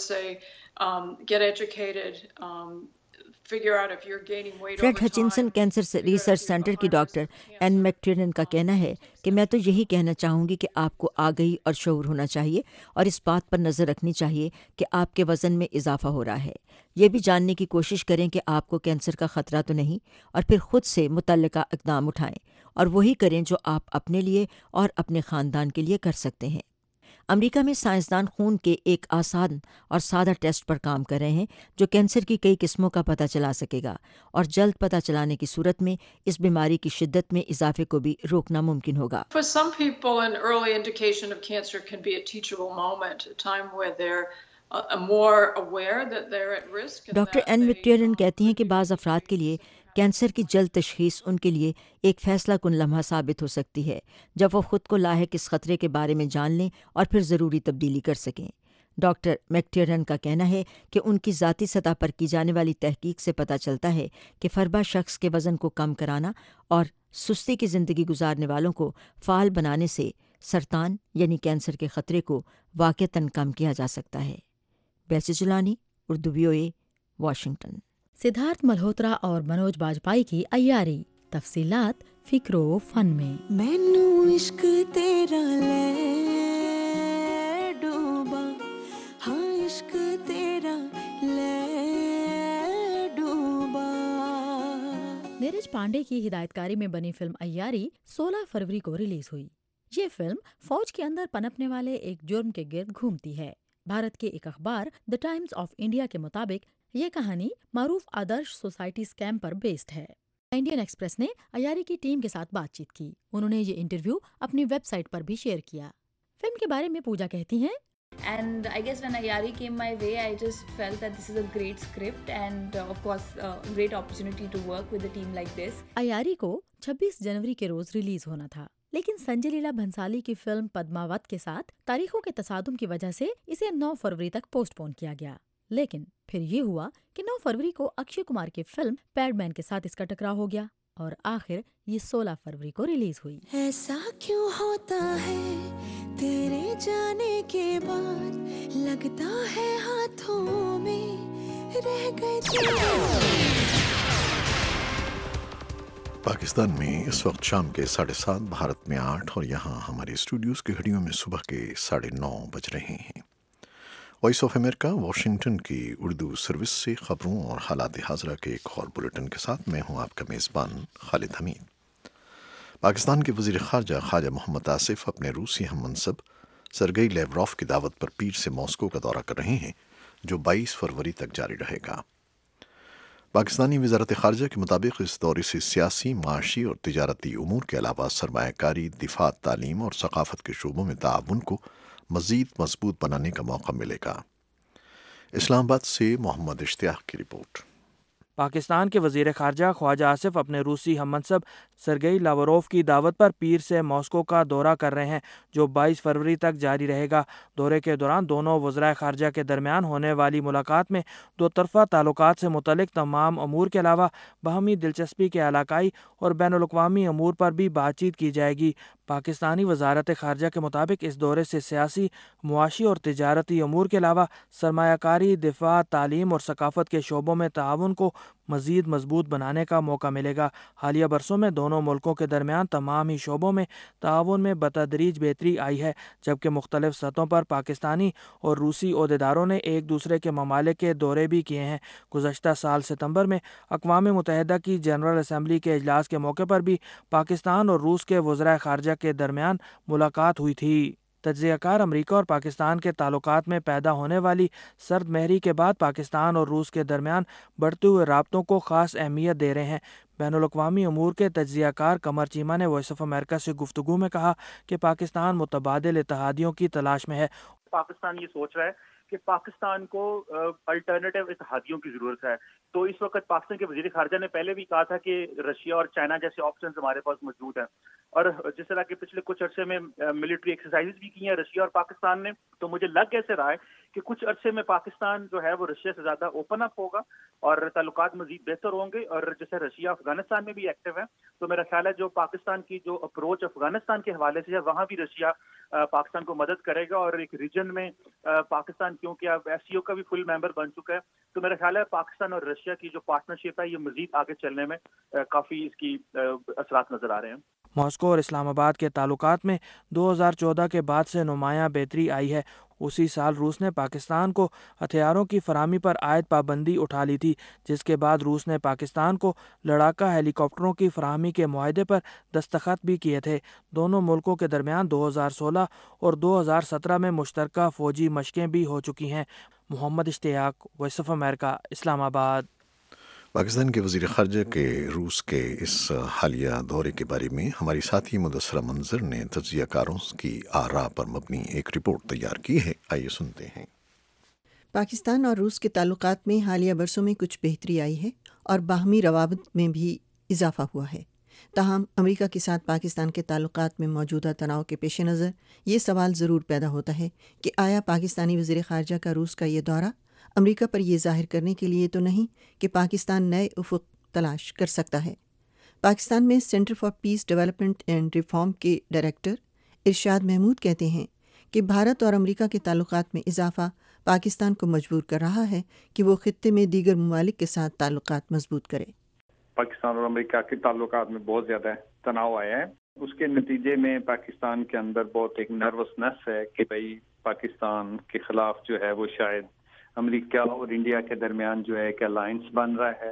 Fred Hutchinson Cancer Research Center की डॉक्टर एन मैकटियर्नन का कहना है कि मैं तो यही कहना चाहूँगी कि आपको आगही और शऊर होना चाहिए और इस बात पर नज़र रखनी चाहिए कि आपके वज़न में इजाफा हो रहा है। ये भी जानने की कोशिश करें कि आपको कैंसर का ख़तरा तो नहीं और फिर ख़ुद से मुतल्लिका इक़दाम उठाएं और वही करें जो आप अपने लिए और अपने ख़ानदान के लिए कर सकते हैं। अमेरिका में साइंसदान खून के एक आसान और सादा टेस्ट पर काम कर रहे हैं जो कैंसर की कई किस्मों का पता चला सकेगा और जल्द पता चलाने की सूरत में इस बीमारी की शिद्दत में इजाफे को भी रोकना मुमकिन होगा। For some people, an early indication of cancer can be a teachable moment, a time where they're uh, more aware that they're at risk. Doctor Anne McTiernan कहती हैं कि बाज़ अफराद के लिए कैंसर की जल्द तशख़ीस उनके लिए एक फ़ैसला कुन लम्हा साबित हो सकती है जब वो ख़ुद को लाहिक इस ख़तरे के बारे में जान लें और फिर ज़रूरी तब्दीली कर सकें। डॉक्टर मैकटियर्नन का कहना है कि उनकी ज़ाती सतह पर की जाने वाली तहकीक से पता चलता है कि फ़रबा शख्स के वज़न को कम कराना और सुस्ती की ज़िंदगी गुजारने वालों को फ़ाल बनाने से सरतान यानी कैंसर के ख़तरे को वाक़तन कम किया जा सकता है। बैसी जुलानी, Urdu V O A, Washington. Siddharth Malhotra और मनोज बाजपेयी की अय्यारी, तफसीलात फिक्रो फन में। मैनू इश्क तेरा ले डूबा, हाँ इश्क तेरा ले डूबा। नीरज पांडे की हिदायतकारी में बनी फिल्म अय्यारी सोलह फरवरी को रिलीज हुई। ये फिल्म फौज के अंदर पनपने वाले एक जुर्म के गिर्द घूमती है। भारत के एक अखबार द टाइम्स ऑफ इंडिया के मुताबिक ये कहानी मारूफ आदर्श सोसाइटी स्कैम पर बेस्ड है। इंडियन एक्सप्रेस ने अय्यारी की टीम के साथ बातचीत की। उन्होंने ये इंटरव्यू अपनी वेबसाइट पर भी शेयर किया। फिल्म के बारे में पूजा कहती हैं, And I guess when Ayyari came my way, I just felt that this is a great script and uh, of course a uh, great opportunity to work with a team like this. अय्यारी को छब्बीस जनवरी के रोज रिलीज होना था, लेकिन संजय लीला भंसाली की फिल्म पद्मावत के साथ तारीखों के तसादुम की वजह से इसे नौ फरवरी तक पोस्टपोन किया गया। लेकिन फिर ये हुआ कि नौ फरवरी को अक्षय कुमार की फिल्म पैडमैन के साथ इसका टकराव हो गया और आखिर ये सोलह फरवरी को रिलीज हुई। ऐसा क्यों होता है तेरे जाने के बाद, लगता है हाथों में रह गए तेरे। पाकिस्तान में इस वक्त शाम के साढ़े सात, भारत में आठ और यहाँ हमारे स्टूडियोज़ की घड़ियों में सुबह के साढ़े नौ बज रहे हैं। वॉइस ऑफ अमेरिका वाशिंगटन की उर्दू सर्विस से खबरों और हालात हाज़रा के एक और बुलेटिन के साथ मैं हूँ आपका मेज़बान खालिद हमीद। पाकिस्तान के वज़ीर ख़ारजा ख्वाजा मोहम्मद आसिफ अपने रूसी हम मनसब सरगेई लेवरॉफ की दावत पर पीर से मॉस्को का दौरा कर रहे हैं, जो बाईस फरवरी तक जारी रहेगा। पाकिस्तानी वज़ारत ख़ारजा के मुताबिक इस दौरे से सियासी, माशी और तिजारती उमूर के अलावा सरमायाकारी, दिफा, तालीम और सकाफ़त के शोबों में ताउन को मज़ीद मजबूत बनाने का मौका मिलेगा। इस्लामाबाद से मोहम्मद इश्तियाक की रिपोर्ट। पाकिस्तान के वज़ीर ख़ारजा ख्वाजा आसिफ अपने रूसी हममनसब सरगेई लावरोफ की दावत पर पीर से मॉस्को का दौरा कर रहे हैं, जो बाईस फरवरी तक जारी रहेगा। दौरे के दौरान दोनों वज़राए ख़ारजा के दरमियान होने वाली मुलाकात में दो तरफ़ा ताल्लुकात से मुतल्लिक़ तमाम अमूर के अलावा बाहमी दिलचस्पी के इलाकाई और बैनुल-अक़वामी अमूर पर भी बातचीत की जाएगी। पाकिस्तानी वज़ारत ख़ारजा के मुताबिक इस दौरे से सियासी, मुआशी और तिजारती अमूर के अलावा सरमायाकारी, दिफा, तालीम और सकाफ़त के शोबों में ताउन को मज़ीद मजबूत बनाने का मौका मिलेगा। हालिया बरसों में दोनों मुल्कों के दरमियान तमाम ही शोबों में ताउन में बतदरीज बेहतरी आई है, जबकि मुख्तलिफ सतहों पर पाकिस्तानी और रूसी ओहदेदारों ने एक दूसरे के ममालिक के दौरे भी किए हैं। गुज़श्ता साल सितंबर में अक़वाम मुत्तहिदा की जनरल असम्बली के इजलास के मौके पर भी पाकिस्तान और रूस के वज़राए ख़ारजा के दरमियान मुलाकात हुई थी। तज्ज़ियाकार अमरीका और पाकिस्तान के ताल्लुकात में पैदा होने वाली सर्द महरी के बाद पाकिस्तान और रूस के दरमियान बढ़ते हुए राब्तों को ख़ास अहमियत दे रहे हैं। बैनुल-अक़वामी अमूर के तज्ज़ियाकार कमर चीमा ने वॉइस ऑफ अमेरिका से गुफ्तगू में कहा कि पाकिस्तान मुतबादिल इत्तेहादियों की तलाश में है। पाकिस्तान ये सोच रहा है कि पाकिस्तान को अल्टरनेटिव इत्तेहादियों की ज़रूरत है। तो इस वक्त पाकिस्तान के वज़ीर ख़ारजा ने पहले भी कहा था कि रशिया और चाइना जैसे ऑप्शन हमारे पास मौजूद हैं, और जिस तरह के पिछले कुछ अरसे में मिलिट्री एक्सरसाइजेज भी की हैं रशिया और पाकिस्तान ने, तो मुझे लग कैसे रहा है कि कुछ अरसे में पाकिस्तान जो है वो रशिया से ज़्यादा ओपन अप होगा और ताल्लुकात मज़ीद बेहतर होंगे। और जैसे रशिया अफगानिस्तान में भी एक्टिव है, तो मेरा ख्याल है जो पाकिस्तान की जो अप्रोच अफगानिस्तान के हवाले से है, वहाँ भी रशिया पाकिस्तान को मदद करेगा। और एक रीजन में पाकिस्तान क्योंकि अब एस सी ओ का भी फुल मेंबर बन चुका है, तो मेरा ख्याल है पाकिस्तान और रशिया की जो पार्टनरशिप है ये मज़ीद आगे चलने में काफ़ी इसकी असरात नज़र आ रहे हैं। मॉस्को और इस्लामाबाद के ताल्लुकात में दो हज़ार चौदह के बाद से नुमायां बेहतरी आई है। उसी साल रूस ने पाकिस्तान को हथियारों की फराहमी पर आयद पाबंदी उठा ली थी, जिसके बाद रूस ने पाकिस्तान को लड़ाका हेलीकॉप्टरों की फराहमी के मुआहदे पर दस्तखत भी किए थे। दोनों मुल्कों के दरमियान दो हज़ार सोलह और दो हज़ार सत्रह में मुश्तरका फ़ौजी मशकें भी हो चुकी हैं। Mohammad Ishtiaq, Voice of America, Islamabad. Pakistan के वज़ीर ख़ारजा के रूस के इस हालिया दौरे के बारे में हमारी साथी मुदस्सरा मंजर ने तज्ज़ियाकारों की आरा पर मबनी एक रिपोर्ट तैयार की है। आइए सुनते हैं। पाकिस्तान और रूस के ताल्लुकात में हालिया बरसों में कुछ बेहतरी आई है और बाहमी रवाबत में भी इजाफा हुआ है। ताहम अमेरिका के साथ पाकिस्तान के ताल्लुकात में मौजूदा तनाव के पेश नज़र ये सवाल ज़रूर पैदा होता है कि आया पाकिस्तानी वज़ीर ख़ारजा का रूस का ये दौरा अमेरिका पर यह ज़ाहिर करने के लिए तो नहीं कि पाकिस्तान नए उफ़ुक़ तलाश कर सकता है। पाकिस्तान में Centre for Peace Development and Reform के डायरेक्टर इरशाद महमूद कहते हैं कि भारत और अमेरिका के ताल्लुकात में इजाफा पाकिस्तान को मजबूर कर रहा है कि वो खित्ते में दीगर ममालिक के साथ ताल्लुकात मजबूत करे। पाकिस्तान और अमेरिका के ताल्लुकात में बहुत ज़्यादा तनाव आया है। उसके नतीजे में पाकिस्तान के अंदर बहुत एक नर्वसनेस है कि भाई पाकिस्तान के ख़िलाफ़ जो है वो शायद अमेरिका और इंडिया के दरमियान जो है एक अलायंस बन रहा है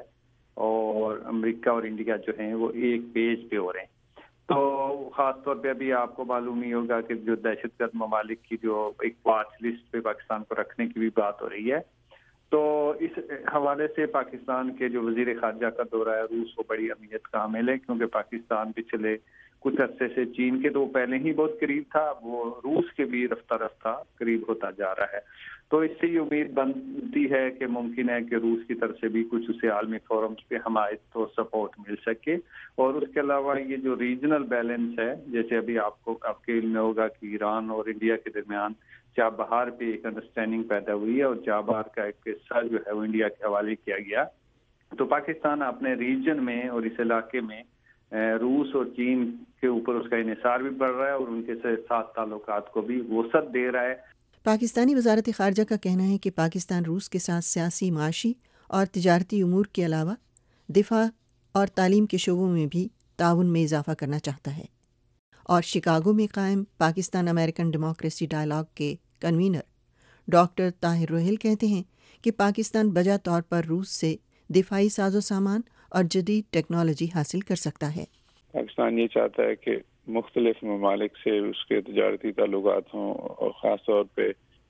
और अमेरिका और इंडिया जो हैं वो एक पेज पे हो रहे हैं। तो ख़ास तौर पे अभी आपको मालूम ही होगा कि जो दहशतगर्द ममालिक की जो एक वॉच लिस्ट पे पाकिस्तान को रखने की भी बात हो रही है। तो इस हवाले से पाकिस्तान के जो वज़ीर ख़ारजा का दौरा है रूस वो बड़ी अहमियत का हामिल है, क्योंकि पाकिस्तान पिछले कुछ अरसे से चीन के तो पहले ही बहुत करीब था, वो रूस के भी रफ्ता रफ्ता करीब होता जा रहा है। تو اس سے یہ امید بنتی ہے کہ ممکن ہے کہ روس کی طرف سے بھی کچھ اسے عالمی فورمز پہ حمایت اور سپورٹ مل سکے. اور اس کے علاوہ یہ جو ریجنل بیلنس ہے، جیسے ابھی آپ کو آپ کے علم میں ہوگا کہ ایران اور انڈیا کے درمیان چابہار پہ ایک انڈرسٹینڈنگ پیدا ہوئی ہے اور چابہار کا ایک حصہ جو ہے وہ انڈیا کے حوالے کیا گیا. تو پاکستان اپنے ریجن میں اور اس علاقے میں روس اور چین کے اوپر اس کا انحصار بھی بڑھ رہا ہے اور ان کے ساتھ تعلقات کو بھی وسعت دے رہا ہے. پاکستانی وزارت خارجہ کا کہنا ہے کہ پاکستان روس کے ساتھ سیاسی، معاشی اور تجارتی امور کے علاوہ دفاع اور تعلیم کے شعبوں میں بھی تعاون میں اضافہ کرنا چاہتا ہے. اور شکاگو میں قائم پاکستان امریکن ڈیموکریسی ڈائیلاگ کے کنوینر ڈاکٹر طاہر روہیل کہتے ہیں کہ پاکستان بجا طور پر روس سے دفاعی ساز و سامان اور جدید ٹیکنالوجی حاصل کر سکتا ہے. پاکستان یہ چاہتا ہے کہ مختلف ممالک سے اس کے تجارتی تعلقات ہوں اور خاص طور پہ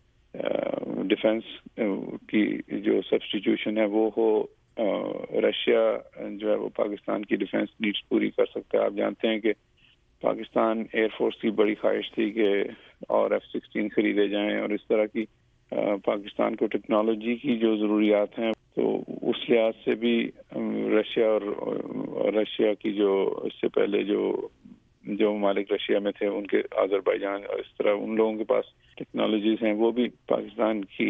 ڈیفنس کی جو سبسٹیٹیوشن ہے وہ ہو. رشیا جو ہے وہ پاکستان کی ڈیفنس نیڈز پوری کر سکتا ہے. آپ جانتے ہیں کہ پاکستان ایئر فورس کی بڑی خواہش تھی کہ اور ایف سکسٹین خریدے جائیں اور اس طرح کی پاکستان کو ٹیکنالوجی کی جو ضروریات ہیں تو اس لحاظ سے بھی رشیا اور رشیا کی جو اس سے پہلے جو جو ممالک رشیا میں تھے ان کے آذربائیجان اور اس طرح ان لوگوں کے پاس ٹیکنالوجیز ہیں، وہ بھی پاکستان کی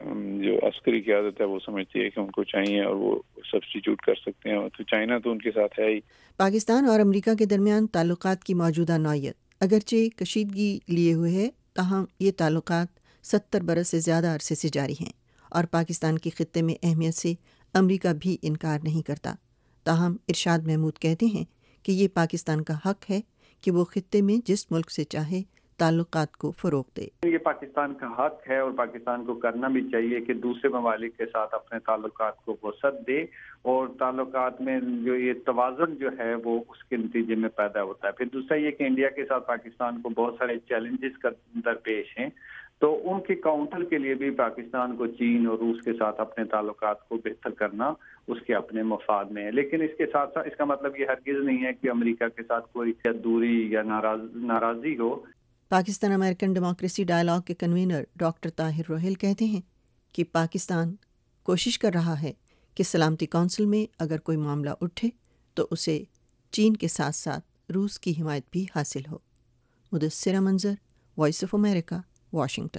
جو عسکری قیادت ہے وہ سمجھتی ہے کہ ان کو چاہیے اور وہ سبسٹیٹیوٹ کر سکتے ہیں. تو چائنا تو ان کے ساتھ ہے ہی. پاکستان اور امریکہ کے درمیان تعلقات کی موجودہ نوعیت اگرچہ کشیدگی لیے ہوئے ہے، تاہم یہ تعلقات ستر برس سے زیادہ عرصے سے جاری ہیں اور پاکستان کے خطے میں اہمیت سے امریکہ بھی انکار نہیں کرتا. تاہم ارشاد محمود کہتے ہیں کہ یہ پاکستان کا حق ہے کہ وہ خطے میں جس ملک سے چاہے تعلقات کو فروغ دے. یہ پاکستان کا حق ہے اور پاکستان کو کرنا بھی چاہیے کہ دوسرے ممالک کے ساتھ اپنے تعلقات کو وسعت دے اور تعلقات میں جو یہ توازن جو ہے وہ اس کے نتیجے میں پیدا ہوتا ہے. پھر دوسرا یہ کہ انڈیا کے ساتھ پاکستان کو بہت سارے چیلنجز درپیش ہیں، تو ان کے کاؤنٹر کے لیے بھی پاکستان کو چین اور روس کے ساتھ اپنے تعلقات کو بہتر کرنا اس کے اپنے مفاد میں ہے. لیکن اس کے ساتھ ساتھ اس کا مطلب یہ ہرگز نہیں ہے کہ امریکہ کے ساتھ کوئی دوری یا ناراض ناراضی ہو. پاکستان امریکن ڈیموکریسی ڈائیلاگ کے کنوینر ڈاکٹر طاہر روہیل کہتے ہیں کہ پاکستان کوشش کر رہا ہے کہ سلامتی کونسل میں اگر کوئی معاملہ اٹھے تو اسے چین کے ساتھ ساتھ روس کی حمایت بھی حاصل ہو. مدثرہ منظر، وائس آف امریکہ، واشنگٹن.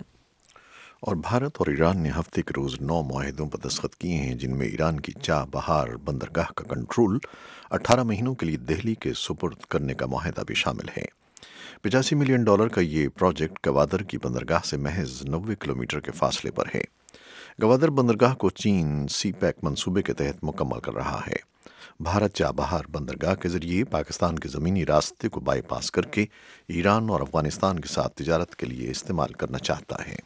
اور بھارت اور ایران نے ہفتے کے روز نو معاہدوں پر دستخط کیے ہیں جن میں ایران کی چاہ بہار بندرگاہ کا کنٹرول اٹھارہ مہینوں کے لیے دہلی کے سپرد کرنے کا معاہدہ بھی شامل ہے. پچاسی ملین ڈالر کا یہ پروجیکٹ گوادر کی بندرگاہ سے محض نوے کلومیٹر کے فاصلے پر ہے. گوادر بندرگاہ کو چین سی پیک منصوبے کے تحت مکمل کر رہا ہے. بھارت چابہار بندرگاہ کے ذریعے پاکستان کے زمینی راستے کو بائی پاس کر کے ایران اور افغانستان کے ساتھ تجارت کے لیے استعمال کرنا چاہتا ہے.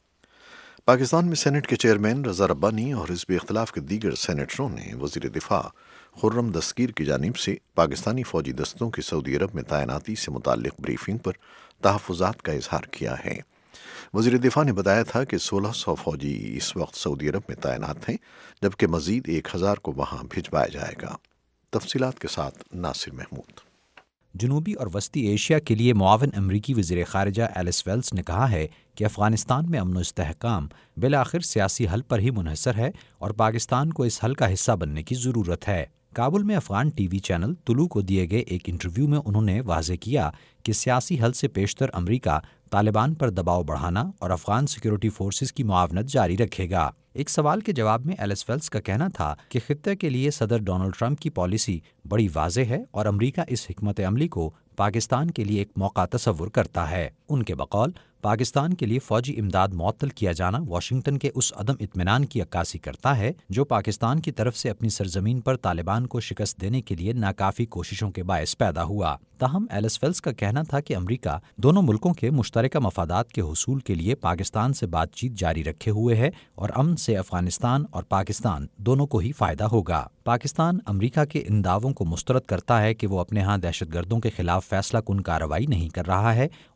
پاکستان میں سینٹ کے چیئرمین رضا ربانی اور حزب اختلاف کے دیگر سینیٹروں نے وزیر دفاع خرم دستگیر کی جانب سے پاکستانی فوجی دستوں کی سعودی عرب میں تعیناتی سے متعلق بریفنگ پر تحفظات کا اظہار کیا ہے. وزیر دفاع نے بتایا تھا کہ سولہ سو فوجی اس وقت سعودی عرب میں تعینات ہیں جبکہ مزید ایک ہزار کو وہاں بھجوایا جائے گا. تفصیلات کے ساتھ ناصر محمود. جنوبی اور وسطی ایشیا کے لیے معاون امریکی وزیر خارجہ ایلس ویلس نے کہا ہے کہ افغانستان میں امن و استحکام بالآخر سیاسی حل پر ہی منحصر ہے اور پاکستان کو اس حل کا حصہ بننے کی ضرورت ہے. کابل میں افغان ٹی وی چینل طلوع کو دیے گئے ایک انٹرویو میں انہوں نے واضح کیا کہ سیاسی حل سے پیشتر امریکہ طالبان پر دباؤ بڑھانا اور افغان سیکورٹی فورسز کی معاونت جاری رکھے گا. ایک سوال کے جواب میں ایلس ویلس کا کہنا تھا کہ خطے کے لیے صدر ڈونلڈ ٹرمپ کی پالیسی بڑی واضح ہے اور امریکہ اس حکمت عملی کو پاکستان کے لیے ایک موقع تصور کرتا ہے. ان کے بقول پاکستان کے لیے فوجی امداد معطل کیا جانا واشنگٹن کے اس عدم اطمینان کی عکاسی کرتا ہے جو پاکستان کی طرف سے اپنی سرزمین پر طالبان کو شکست دینے کے لیے ناکافی کوششوں کے باعث پیدا ہوا. تاہم ایلس ویلس کا کہنا تھا کہ امریکہ دونوں ملکوں کے مشترکہ مفادات کے حصول کے لیے پاکستان سے بات چیت جاری رکھے ہوئے ہے اور امن سے افغانستان اور پاکستان دونوں کو ہی فائدہ ہوگا. پاکستان امریکہ کے ان دعووں کو مسترد کرتا ہے کہ وہ اپنے ہاں دہشت گردوں کے خلاف فیصلہ کن کارروائی نہیں کر رہا ہے اور اسلام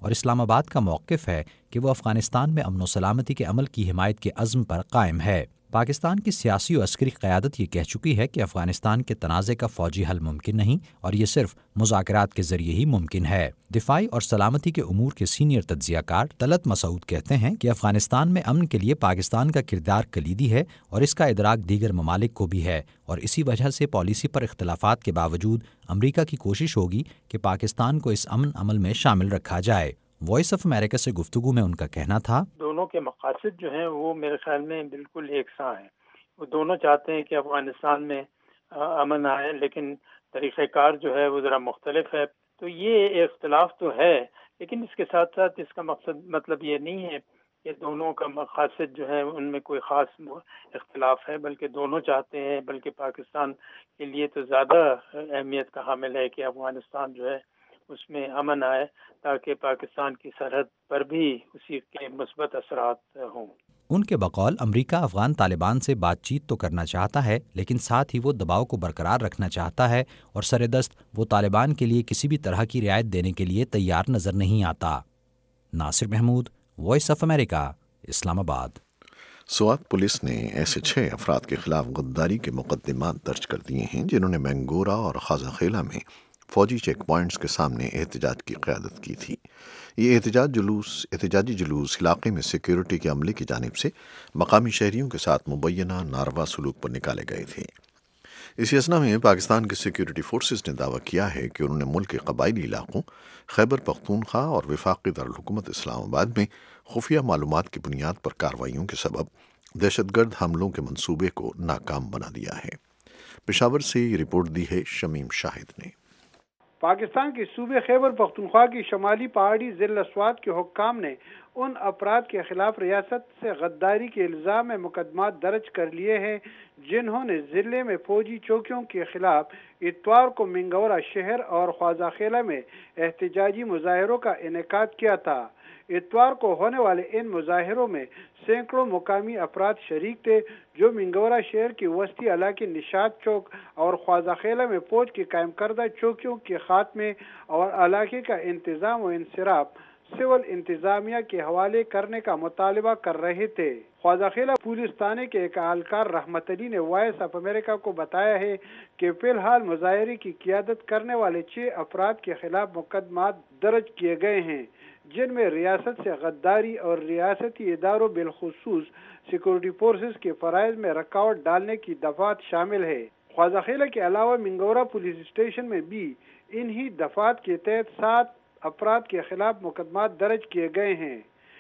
آباد کا موقف ہے کہ وہ افغانستان میں امن و سلامتی کے عمل کی حمایت کے عزم پر قائم ہے۔ پاکستان کی سیاسی و عسکری قیادت یہ کہہ چکی ہے کہ افغانستان کے تنازع کا فوجی حل ممکن نہیں اور یہ صرف مذاکرات کے ذریعے ہی ممکن ہے۔ دفاعی اور سلامتی کے امور کے سینئر تجزیہ کار طلعت مسعود کہتے ہیں کہ افغانستان میں امن کے لیے پاکستان کا کردار کلیدی ہے اور اس کا ادراک دیگر ممالک کو بھی ہے، اور اسی وجہ سے پالیسی پر اختلافات کے باوجود امریکہ کی کوشش ہوگی کہ پاکستان کو اس امن عمل میں شامل رکھا جائے۔ وائس آف امریکہ سے گفتگو میں ان کا کہنا تھا، دونوں کے مقاصد جو ہیں وہ میرے خیال میں بالکل یکساں ہیں۔ وہ دونوں چاہتے ہیں کہ افغانستان میں امن آئے، لیکن طریقہ کار جو ہے وہ ذرا مختلف ہے۔ تو یہ اختلاف تو ہے، لیکن اس کے ساتھ ساتھ اس کا مقصد مطلب یہ نہیں ہے کہ دونوں کا مقاصد جو ہے ان میں کوئی خاص اختلاف ہے، بلکہ دونوں چاہتے ہیں، بلکہ پاکستان کے لیے تو زیادہ اہمیت کا حامل ہے کہ افغانستان جو ہے اس میں امن آئے، تاکہ پاکستان کی سرحد پر بھی اسی کے مثبت اثرات ہوں۔ ان کے بقول امریکہ افغان طالبان سے بات چیت تو کرنا چاہتا ہے، لیکن ساتھ ہی وہ دباؤ کو برقرار رکھنا چاہتا ہے اور سر دست وہ طالبان کے لیے کسی بھی طرح کی رعایت دینے کے لیے تیار نظر نہیں آتا۔ Nasir Mahmood, Voice of America, Islamabad. Swat police نے ایسے چھ افراد کے خلاف غداری کے مقدمات درج کر دیے ہیں جنہوں نے مینگورہ اور خازہ خیلہ میں فوجی چیک پوائنٹس کے سامنے احتجاج کی قیادت کی تھی۔ یہ احتجاج جلوس احتجاجی جلوس علاقے میں سیکیورٹی کے عملے کی جانب سے مقامی شہریوں کے ساتھ مبینہ ناروا سلوک پر نکالے گئے تھے۔ اسی اثنا میں پاکستان کے سیکیورٹی فورسز نے دعویٰ کیا ہے کہ انہوں نے ملک کے قبائلی علاقوں خیبر پختونخوا اور وفاقی دارالحکومت اسلام آباد میں خفیہ معلومات کی بنیاد پر کارروائیوں کے سبب دہشت گرد حملوں کے منصوبے کو ناکام بنا دیا ہے۔ پشاور سے یہ رپورٹ دی ہے شمیم شاہد نے۔ پاکستان کے صوبے خیبر پختونخوا کی شمالی پہاڑی ضلع سوات کے حکام نے ان افراد کے خلاف ریاست سے غداری کے الزام میں مقدمات درج کر لیے ہیں جنہوں نے ضلع میں فوجی چوکیوں کے خلاف اتوار کو منگورہ شہر اور خواجہ خیلہ میں احتجاجی مظاہروں کا انعقاد کیا تھا۔ اتوار کو ہونے والے ان مظاہروں میں سینکڑوں مقامی افراد شریک تھے جو منگورہ شہر کی وسطی علاقے نشاط چوک اور خواجہ خیلہ میں فوج کی قائم کردہ چوکیوں کے خاتمے اور علاقے کا انتظام و انصراف سول انتظامیہ کے حوالے کرنے کا مطالبہ کر رہے تھے۔ خواجہ خیلہ پولیس تھانے کے ایک اہلکار رحمت علی نے وائس آف امریکہ کو بتایا ہے کہ فی الحال مظاہرے کی قیادت کرنے والے چھ افراد کے خلاف مقدمات درج کیے گئے ہیں، جن میں ریاست سے غداری اور ریاستی اداروں بالخصوص سیکورٹی فورسز کے فرائض میں رکاوٹ ڈالنے کی دفعات شامل ہے۔ خواجہ خیلہ کے علاوہ منگورہ پولیس اسٹیشن میں بھی انہی دفعات کے تحت سات افراد کے خلاف مقدمات درج کیے گئے ہیں۔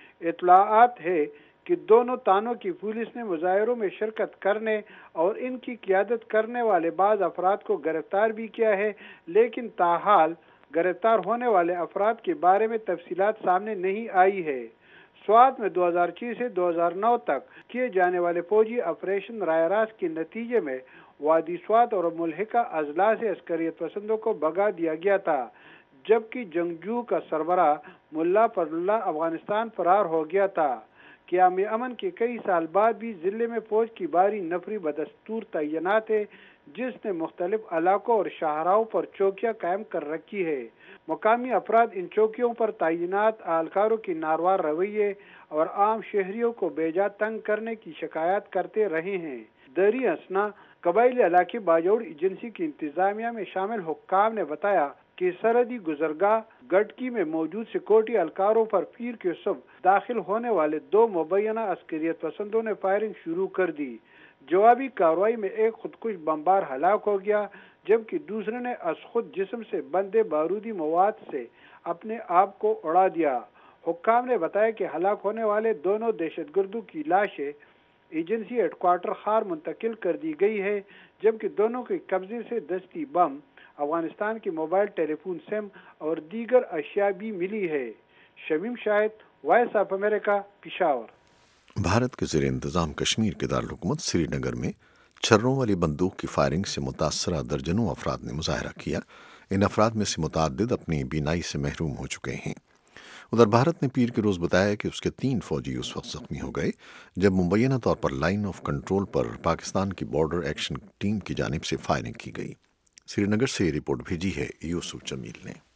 اطلاعات ہے کہ دونوں تانوں کی پولیس نے مظاہروں میں شرکت کرنے اور ان کی قیادت کرنے والے بعض افراد کو گرفتار بھی کیا ہے، لیکن تاحال گرفتار ہونے والے افراد کے بارے میں تفصیلات سامنے نہیں آئی ہے۔ سوات میں دو ہزار چھ سے دو ہزار نو تک کیے جانے والے فوجی آپریشن رائے راست کے نتیجے میں وادی سوات اور ملحقہ اضلاع سے عسکریت پسندوں کو بھگا دیا گیا تھا، جبکہ جنگجو کا سربراہ ملا فضل اللہ افغانستان فرار ہو گیا تھا۔ قیام امن کے کئی سال بعد بھی ضلع میں فوج کی بھاری نفری بدستور تعینات ہے، جس نے مختلف علاقوں اور شاہراہوں پر چوکیاں قائم کر رکھی ہے۔ مقامی افراد ان چوکیوں پر تعینات اہلکاروں کی ناروار رویے اور عام شہریوں کو بے جا تنگ کرنے کی شکایات کرتے رہے ہیں۔ دری اسنا قبائلی علاقے باجوڑ ایجنسی کی انتظامیہ میں شامل حکام نے بتایا کہ سرحدی گزرگاہ گٹکی میں موجود سیکورٹی اہلکاروں پر پیر کے صبح داخل ہونے والے دو مبینہ عسکریت پسندوں نے فائرنگ شروع کر دی۔ جوابی کارروائی میں ایک خودکش بمبار ہلاک ہو گیا، جبکہ دوسرے نے از خود جسم سے بندے بارودی مواد سے اپنے آپ کو اڑا دیا۔ حکام نے بتایا کہ ہلاک ہونے والے دونوں دہشت گردوں کی لاشیں ایجنسی ہیڈ کوارٹر خار منتقل کر دی گئی ہے، جبکہ دونوں کے قبضے سے دستی بم، افغانستان کی موبائل ٹیلی فون سم اور دیگر اشیاء بھی ملی ہے۔ Shamim Shahid, Voice of America, Peshawar. Bharat کے زیر انتظام کشمیر کے دارالحکومت سری نگر میں چھروں والی بندوق کی فائرنگ سے متاثرہ درجنوں افراد نے مظاہرہ کیا۔ ان افراد میں سے متعدد اپنی بینائی سے محروم ہو چکے ہیں۔ ادھر بھارت نے پیر کے روز بتایا کہ اس کے تین فوجی اس وقت زخمی ہو گئے جب مبینہ طور پر لائن آف کنٹرول پر پاکستان کی بارڈر ایکشن ٹیم کی جانب سے فائرنگ کی گئی۔ سری نگر سے یہ رپورٹ بھیجی ہے یوسف جمیل نے۔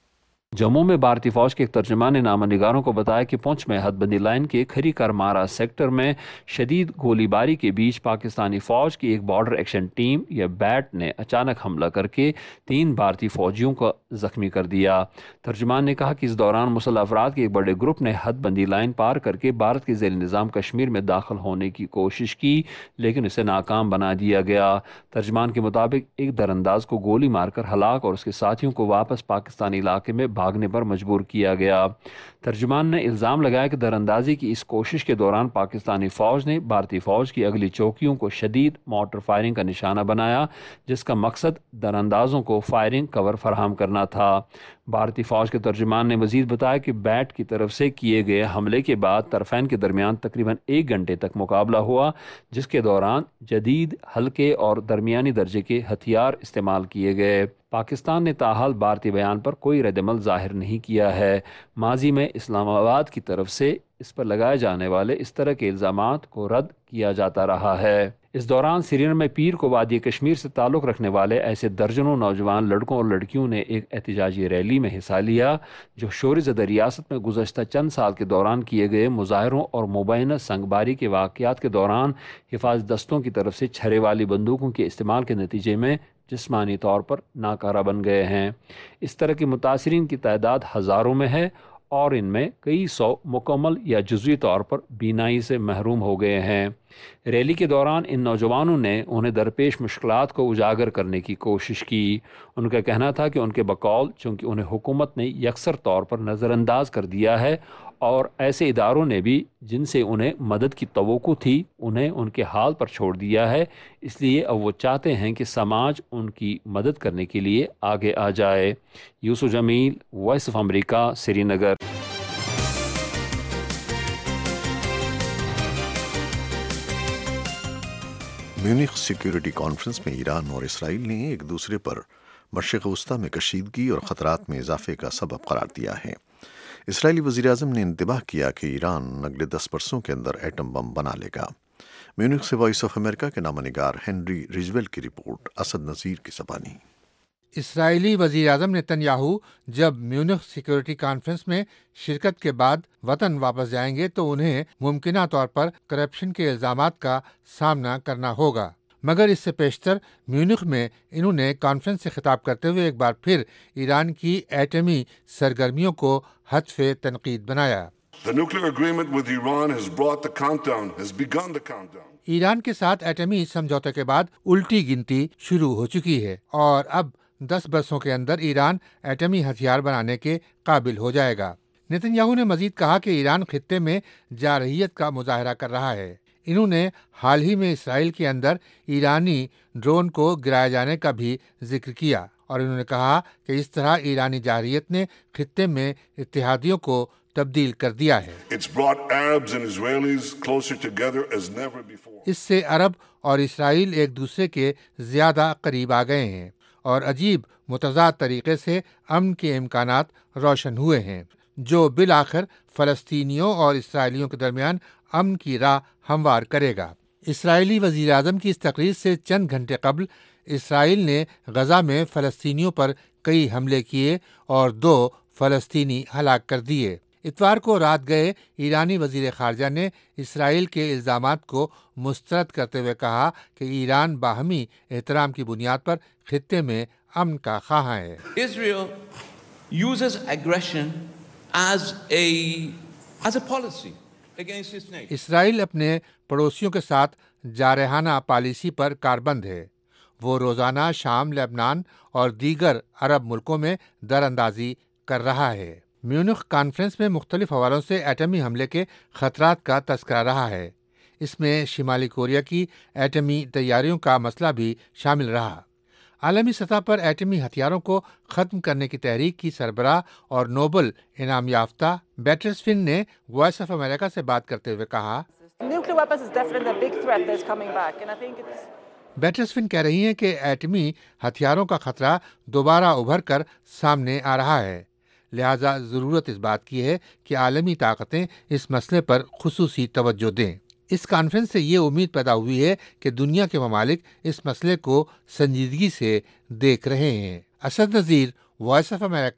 जम्मू में भारतीय फौज के एक तर्जमान ने नामानिगारों को बताया कि पुंछ में हदबंदी लाइन के खरी करमारा सेक्टर में शदीद गोलीबारी के बीच पाकिस्तानी फौज की एक बॉर्डर एक्शन टीम या बैट ने अचानक हमला करके तीन भारतीय फौजियों को जख्मी कर दिया। तर्जमान ने कहा कि इस दौरान मुसल्लह अफराद के एक बड़े ग्रुप ने हदबंदी लाइन पार करके भारत के ज़ेर निज़ाम कश्मीर में दाखिल होने की कोशिश की, लेकिन उसे नाकाम बना दिया गया। तर्जमान के मुताबिक एक दरअंदाज को गोली मारकर हलाक और उसके साथियों को वापस पाकिस्तानी इलाके में भागने पर मजबूर किया गया। तर्जुमान ने इल्ज़ाम लगाया कि दरअंदाजी की इस कोशिश के दौरान पाकिस्तानी फ़ौज ने भारतीय फ़ौज की अगली चौकियों को शदीद मोटर फायरिंग का निशाना बनाया, जिसका मकसद दरअंदाजों को फायरिंग कवर फराहम करना था। भारतीय फ़ौज के तर्जुमान ने मज़ीद बताया कि बैट की तरफ से किए गए हमले के बाद तरफ़ैन के दरमियान तकरीबन एक घंटे तक मुकाबला हुआ, जिसके दौरान जदीद, हल्के और दरमियानी दर्जे के हथियार इस्तेमाल किए गए। पाकिस्तान ने ताहाल भारतीय बयान पर कोई रद्दमल ज़ाहिर नहीं किया है। माजी में इस्लामाबाद की तरफ से इस पर लगाए जाने वाले इस तरह के इल्ज़ामात को रद्द किया जाता रहा है। इस दौरान श्रीनगर में पीर को वादी कश्मीर से ताल्लुक़ रखने वाले ऐसे दर्जनों नौजवान लड़कों और लड़कियों ने एक एहतजाजी रैली में हिस्सा लिया, जो शोर ज़दा रियासत में गुज़श्ता चंद साल के दौरान किए गए मुजाहरों और मुबैना संगबारी के वाक़यात के दौरान हिफाज़त दस्तों की तरफ से छर्रे वाली बंदूकों के इस्तेमाल के नतीजे में जिस्मानी तौर पर नाकारा बन गए हैं। इस तरह के मुतासरीन की तादाद हज़ारों में है और इनमें कई सौ मुकम्मल या जुज़वी तौर पर बीनाई से महरूम हो गए हैं। रैली के दौरान इन नौजवानों ने उन्हें दरपेश मुश्किलात को उजागर करने की कोशिश की। उनका कहना था कि उनके बकौल चूँकि उन्हें हुकूमत ने यकसर तौर पर नज़रअंदाज कर दिया है और ऐसे इदारों ने भी जिनसे उन्हें मदद की तवक्को थी उन्हें उनके हाल पर छोड़ दिया है, इसलिए अब वो चाहते हैं कि समाज उनकी मदद करने के लिए आगे आ जाए। Yusuf Jameel, Voice of America, Srinagar. Munich security conference में ईरान और इसराइल ने एक दूसरे पर मशरिक़ वस्ता में कशीदगी और ख़तरात में इजाफे का सबब करार दिया है। इसराइली वज़ीर-ए-आज़म ने इंतबाह किया कि ईरान अगले दस बरसों के अंदर एटम बम बना लेगा। म्यूनिख से वॉइस ऑफ अमेरिका के नामनिगार हेनरी रिजवेल की रिपोर्ट, असद नज़ीर की ज़बानी। इसराइली वज़ीर-ए-आज़म नेतन्याहू जब म्यूनिख सिक्योरिटी कॉन्फ्रेंस में शिरकत के बाद वतन वापस जाएंगे तो उन्हें मुमकिना तौर पर करप्शन के इल्ज़ामात का सामना करना होगा, मगर इससे पेशतर म्यूनिख में इन्होंने कॉन्फ्रेंस से खिताब करते हुए एक बार फिर ईरान की एटमी सरगर्मियों को हत्फ़े तनकीद बनाया। ईरान के साथ एटमी समझौते के बाद उल्टी गिनती शुरू हो चुकी है और अब दस बरसों के अंदर ईरान एटमी हथियार बनाने के काबिल हो जाएगा। नेतन्याहू ने मजीद कहा कि ईरान खित्ते में जारहियत का मुजाहरा कर रहा है। इन्होंने हाल ही में इसराइल के अंदर ईरानी ड्रोन को गिराए जाने का भी जिक्र किया और इन्होंने कहा कि इस तरह ईरानी जारहियत ने खित्ते में इत्तेहादियों को तब्दील कर दिया है। इससे अरब और इसराइल एक दूसरे के ज्यादा करीब आ गए हैं और अजीब मुतज़ाद तरीके से अमन के इम्कानात रोशन हुए हैं, जो बिल आखिर फ़लस्तीनियों और इसराइलियों के दरमियान अमन की राह हमवार करेगा। इसराइली वज़ीर-ए-आज़म की इस तकरीर से चंद घंटे कबल इसराइल ने गज़ा में फ़लस्तीनियों पर कई हमले किए और दो फ़लस्तीनी हलाक कर दिए। इतवार को रात गए ईरानी वज़ीर ख़ारजा ने इसराइल के इल्ज़ामात को मुस्तरद करते हुए कहा कि ईरान बाहमी एहतराम की बुनियाद पर खित्ते में अमन का ख़्वाह है। Israel uses aggression as a as a policy against its neighbors. Israel अपने पड़ोसियों के साथ जारहाना पॉलिसी पर कारबंद है। वो रोज़ाना शाम, लेबनान और दीगर अरब मुल्कों में दरअंदाजी कर रहा है। म्यूनिख कॉन्फ्रेंस में मुख्तलिफ हवालों से एटमी हमले के खतरात का तस्करा रहा है। इसमें शिमाली कोरिया की एटमी तैयारियों का मसला भी शामिल रहा। आलमी सतह पर एटमी हथियारों को ख़त्म करने की तहरीक की सरबराह और नोबल इनाम याफ्ता बैटर्सफिन ने वॉइस ऑफ अमेरिका से बात करते हुए कहा, बैटर्सफिन कह रही हैं कि एटमी हथियारों का खतरा दोबारा उभर कर सामने आ रहा है, लिहाजा ज़रूरत इस बात की है कि आलमी ताकतें इस मसले पर खुसूसी तवज्जो दें। इस कॉन्फ्रेंस से ये उम्मीद पैदा हुई है कि दुनिया के ममालिक इस मसले को संजीदगी से देख रहे हैं। Asad Nazir, voice of America,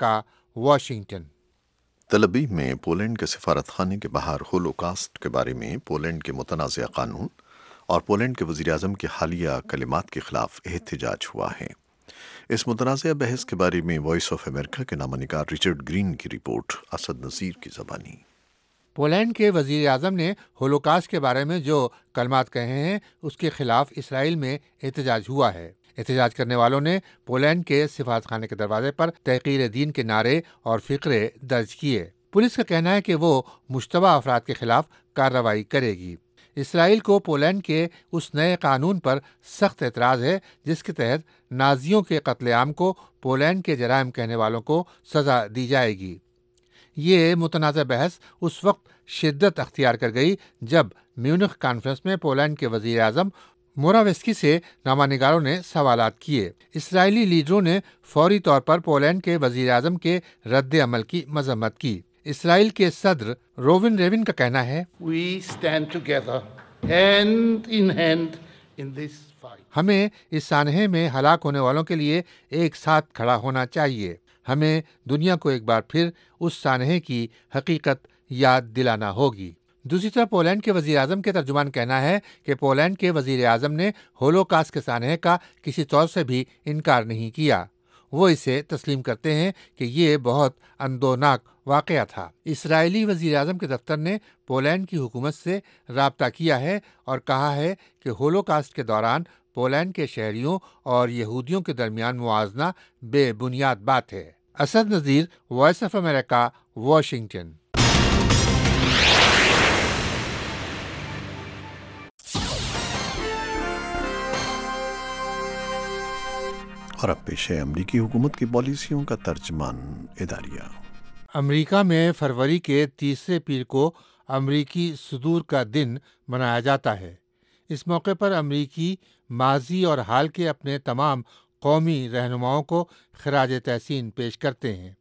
Washington. Tel Aviv میں پولینڈ کے سفارت خانے کے باہر ہولوکاسٹ کے بارے میں پولینڈ کے متنازع قانون اور پولینڈ کے وزیر اعظم کے حالیہ کلمات کے خلاف احتجاج ہوا ہے۔ اس متنازع بحث کے بارے میں وائس آف امریکہ کے نامہ نگار رچرڈ گرین کی رپورٹ اسد نذیر کی زبانی۔ پولینڈ کے وزیر اعظم نے ہولوکاسٹ کے بارے میں جو کلمات کہے ہیں اس کے خلاف اسرائیل میں احتجاج ہوا ہے۔ احتجاج کرنے والوں نے پولینڈ کے سفارت خانے کے دروازے پر تحقیر دین کے نعرے اور فقرے درج کیے۔ پولیس کا کہنا ہے کہ وہ مشتبہ افراد کے خلاف کارروائی کرے گی۔ اسرائیل کو پولینڈ کے اس نئے قانون پر سخت اعتراض ہے جس کے تحت نازیوں کے قتل عام کو پولینڈ کے جرائم کہنے والوں کو سزا دی جائے گی۔ یہ متنازع بحث اس وقت شدت اختیار کر گئی جب میونخ کانفرنس میں پولینڈ کے وزیر اعظم موراویسکی سے نامہ نگاروں نے سوالات کیے۔ اسرائیلی لیڈروں نے فوری طور پر پولینڈ کے وزیر اعظم کے رد عمل کی مذمت کی۔ اسرائیل کے صدر روون ریون کا کہنا ہے We stand together, hand in hand in this fight. ہمیں اس سانحے میں ہلاک ہونے والوں کے لیے ایک ساتھ کھڑا ہونا چاہیے۔ ہمیں دنیا کو ایک بار پھر اس سانحے کی حقیقت یاد دلانا ہوگی۔ دوسری طرف پولینڈ کے وزیر اعظم کے ترجمان کہنا ہے کہ پولینڈ کے وزیر اعظم نے ہولوکاسٹ کے سانحے کا کسی طور سے بھی انکار نہیں کیا۔ وہ اسے تسلیم کرتے ہیں کہ یہ بہت اندوناک واقعہ تھا۔ اسرائیلی وزیر اعظم کے دفتر نے پولینڈ کی حکومت سے رابطہ کیا ہے اور کہا ہے کہ ہولوکاسٹ کے دوران پولینڈ کے شہریوں اور یہودیوں کے درمیان موازنہ بے بنیاد بات ہے۔ Asad Nazir, voice of America, Washington. اور اب پیش ہے امریکی حکومت کی پالیسیوں کا ترجمان اداریہ۔ امریکہ میں فروری کے تیسرے پیر کو امریکی صدور کا دن منایا جاتا ہے۔ اس موقع پر امریکی ماضی اور حال کے اپنے تمام قومی رہنماؤں کو خراج تحسین پیش کرتے ہیں۔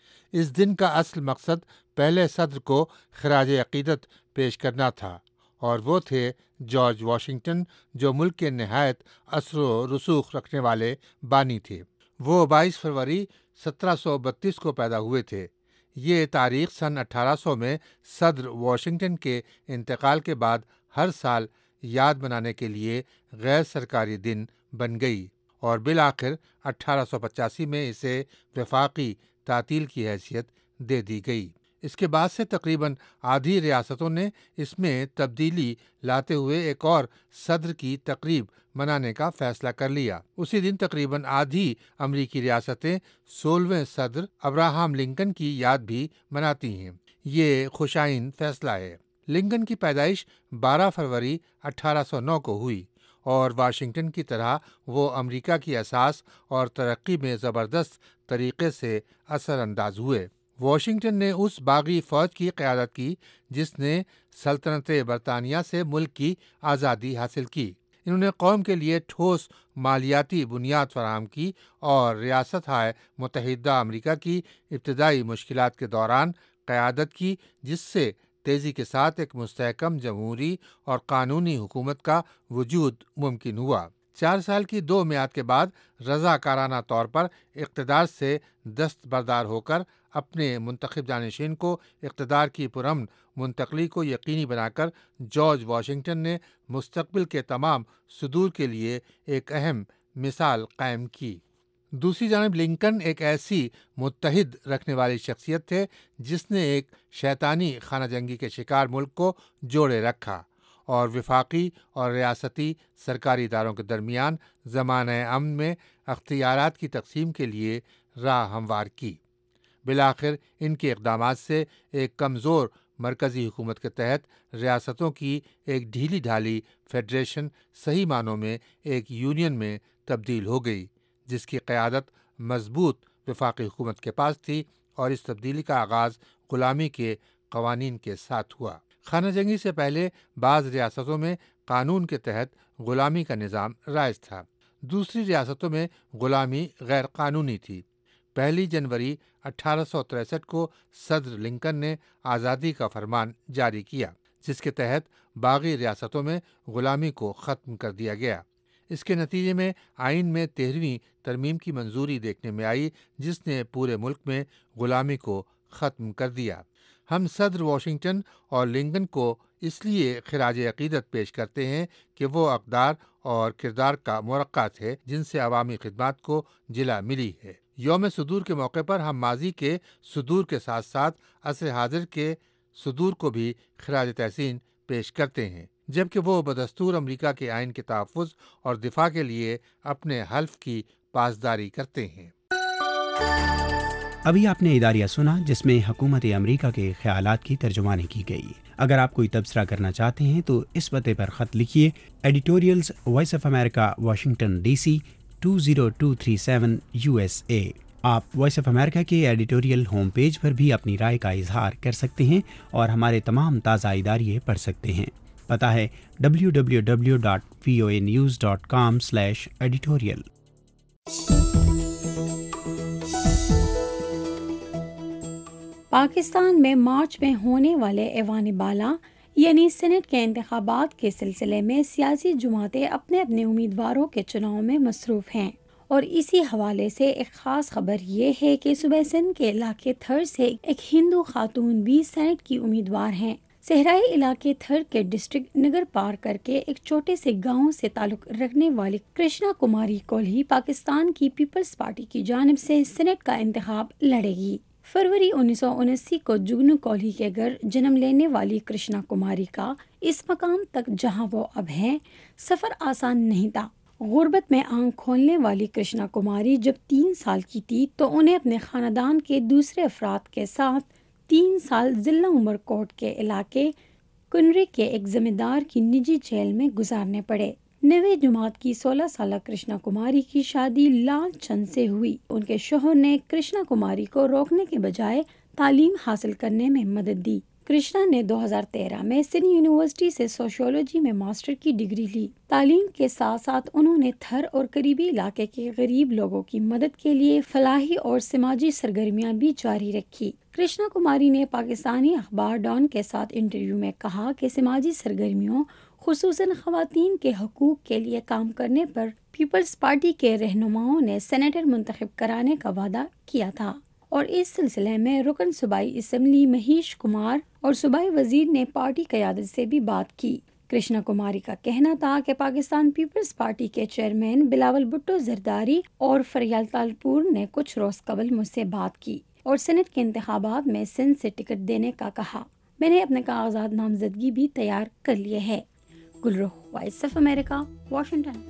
اس دن کا اصل مقصد پہلے صدر کو خراج عقیدت پیش کرنا تھا، اور وہ تھے جارج واشنگٹن، جو ملک کے نہایت اثر و رسوخ رکھنے والے بانی تھے۔ وہ بائیس فروری سترہ سو بتیس کو پیدا ہوئے تھے۔ یہ تاریخ سن اٹھارہ سو میں صدر واشنگٹن کے انتقال کے بعد ہر سال یاد منانے کے لیے غیر سرکاری دن بن گئی، اور بالآخر اٹھارہ سو پچاسی میں اسے وفاقی تعطیل کی حیثیت دے دی گئی۔ اس کے بعد سے تقریباً آدھی ریاستوں نے اس میں تبدیلی لاتے ہوئے ایک اور صدر کی تقریب منانے کا فیصلہ کر لیا۔ اسی دن تقریباً آدھی امریکی ریاستیں سولہویں صدر ابراہم لنکن کی یاد بھی مناتی ہیں۔ یہ خوشائن فیصلہ ہے۔ لنکن کی پیدائش بارہ فروری اٹھارہ سو نو کو ہوئی، اور واشنگٹن کی طرح وہ امریکہ کی اساس اور ترقی میں زبردست طریقے سے اثر انداز ہوئے۔ واشنگٹن نے اس باغی فوج کی قیادت کی جس نے سلطنت برطانیہ سے ملک کی آزادی حاصل کی۔ انہوں نے قوم کے لیے ٹھوس مالیاتی بنیاد فراہم کی اور ریاست ہائے متحدہ امریکہ کی ابتدائی مشکلات کے دوران قیادت کی، جس سے تیزی کے ساتھ ایک مستحکم جمہوری اور قانونی حکومت کا وجود ممکن ہوا۔ چار سال کی دو میعاد کے بعد رضاکارانہ طور پر اقتدار سے دستبردار ہو کر اپنے منتخب جانشین کو اقتدار کی پرامن منتقلی کو یقینی بنا کر جارج واشنگٹن نے مستقبل کے تمام صدور کے لیے ایک اہم مثال قائم کی۔ دوسری جانب لنکن ایک ایسی متحد رکھنے والی شخصیت تھے جس نے ایک شیطانی خانہ جنگی کے شکار ملک کو جوڑے رکھا اور وفاقی اور ریاستی سرکاری اداروں کے درمیان ضمانہ امن میں اختیارات کی تقسیم کے لیے راہ ہموار کی۔ بالآخر ان کے اقدامات سے ایک کمزور مرکزی حکومت کے تحت ریاستوں کی ایک ڈھیلی ڈھالی فیڈریشن صحیح معنوں میں ایک یونین میں تبدیل ہو گئی، جس کی قیادت مضبوط وفاقی حکومت کے پاس تھی، اور اس تبدیلی کا آغاز غلامی کے قوانین کے ساتھ ہوا۔ خانہ جنگی سے پہلے بعض ریاستوں میں قانون کے تحت غلامی کا نظام رائج تھا، دوسری ریاستوں میں غلامی غیر قانونی تھی۔ پہلی جنوری اٹھارہ سو تریسٹھ کو صدر لنکن نے آزادی کا فرمان جاری کیا، جس کے تحت باغی ریاستوں میں غلامی کو ختم کر دیا گیا۔ اس کے نتیجے میں آئین میں تیرہویں ترمیم کی منظوری دیکھنے میں آئی، جس نے پورے ملک میں غلامی کو ختم کر دیا۔ ہم صدر واشنگٹن اور لنکن کو اس لیے خراج عقیدت پیش کرتے ہیں کہ وہ اقدار اور کردار کا مرقع تھے جن سے عوامی خدمات کو جلا ملی ہے۔ یوم صدور کے موقع پر ہم ماضی کے صدور کے ساتھ ساتھ عصر حاضر کے صدور کو بھی خراج تحسین پیش کرتے ہیں، جبکہ وہ بدستور امریکہ کے آئین کے تحفظ اور دفاع کے لیے اپنے حلف کی پاسداری کرتے ہیں۔ ابھی آپ نے اداریہ سنا جس میں حکومت امریکہ کے خیالات کی ترجمانی کی گئی۔ اگر آپ کوئی تبصرہ کرنا چاہتے ہیں تو اس پتے پر خط لکھیے، editorials voice of America Washington D C two zero two three seven U S A. آپ وائس آف امریکہ کے ایڈیٹوریل ہوم پیج پر بھی اپنی رائے کا اظہار کر سکتے ہیں اور ہمارے تمام تازہ اداریے پڑھ سکتے ہیں۔ پتہ ہے W W W dot V O A news dot com slash editorial. Pakistan میں مارچ میں ہونے والے ایوان بالا یعنی سینٹ کے انتخابات کے سلسلے میں سیاسی جماعتیں اپنے اپنے امیدواروں کے چناؤ میں مصروف ہیں، اور اسی حوالے سے ایک خاص خبر یہ ہے کہ صوبہ سندھ کے علاقے تھر سے ایک ہندو خاتون بھی سینٹ کی امیدوار ہیں۔ صحرائی علاقے تھر کے ڈسٹرکٹ نگر پار کر کے ایک چھوٹے سے گاؤں سے تعلق رکھنے والی کرشنا کماری کولھی پاکستان کی پیپلز پارٹی کی جانب سے سینٹ کا انتخاب لڑے گی۔ فروری انیس سو انسی کو جگنو کولھی کے گھر جنم لینے والی کرشنا کماری کا اس مقام تک جہاں وہ اب ہیں سفر آسان نہیں تھا۔ غربت میں آنکھ کھولنے والی کرشنا کماری جب تین سال کی تھی تو انہیں اپنے خاندان کے دوسرے افراد کے ساتھ تین سال ضلع عمر کوٹ کے علاقے کنری کے ایک ذمہ دار کی نجی جیل میں گزارنے پڑے۔ نویں جماعت کی سولہ سالہ کرشنا کماری کی شادی لال چند سے ہوئی۔ ان کے شوہر نے کرشنا کماری کو روکنے کے بجائے تعلیم حاصل کرنے میں مدد دی۔ کرشنا نے دو ہزار تیرہ میں سندھ یونیورسٹی سے سوشیولوجی میں ماسٹر کی ڈگری لی۔ تعلیم کے ساتھ ساتھ انہوں نے تھر اور قریبی علاقے کے غریب لوگوں کی مدد کے لیے فلاحی اور سماجی سرگرمیاں بھی جاری رکھی۔ کرشنا کماری نے پاکستانی اخبار ڈان کے ساتھ انٹرویو میں کہا کہ سماجی سرگرمیوں خصوصاً خواتین کے حقوق کے لیے کام کرنے پر پیپلز پارٹی کے رہنماؤں نے سینیٹر منتخب کرانے کا وعدہ کیا تھا، اور اس سلسلے میں رکن صوبائی اسمبلی مہیش کمار اور صوبائی وزیر نے پارٹی قیادت سے بھی بات کی۔ کرشنا کماری کا کہنا تھا کہ پاکستان پیپلز پارٹی کے چیئرمین بلاول بھٹو زرداری اور فریال تالپور نے کچھ روز قبل مجھ سے بات کی اور سینٹ کے انتخابات میں سندھ سے ٹکٹ دینے کا کہا۔ میں نے اپنے کاغذات نامزدگی بھی تیار کر لیے ہیں۔ Gulrukh, voice of America, Washington.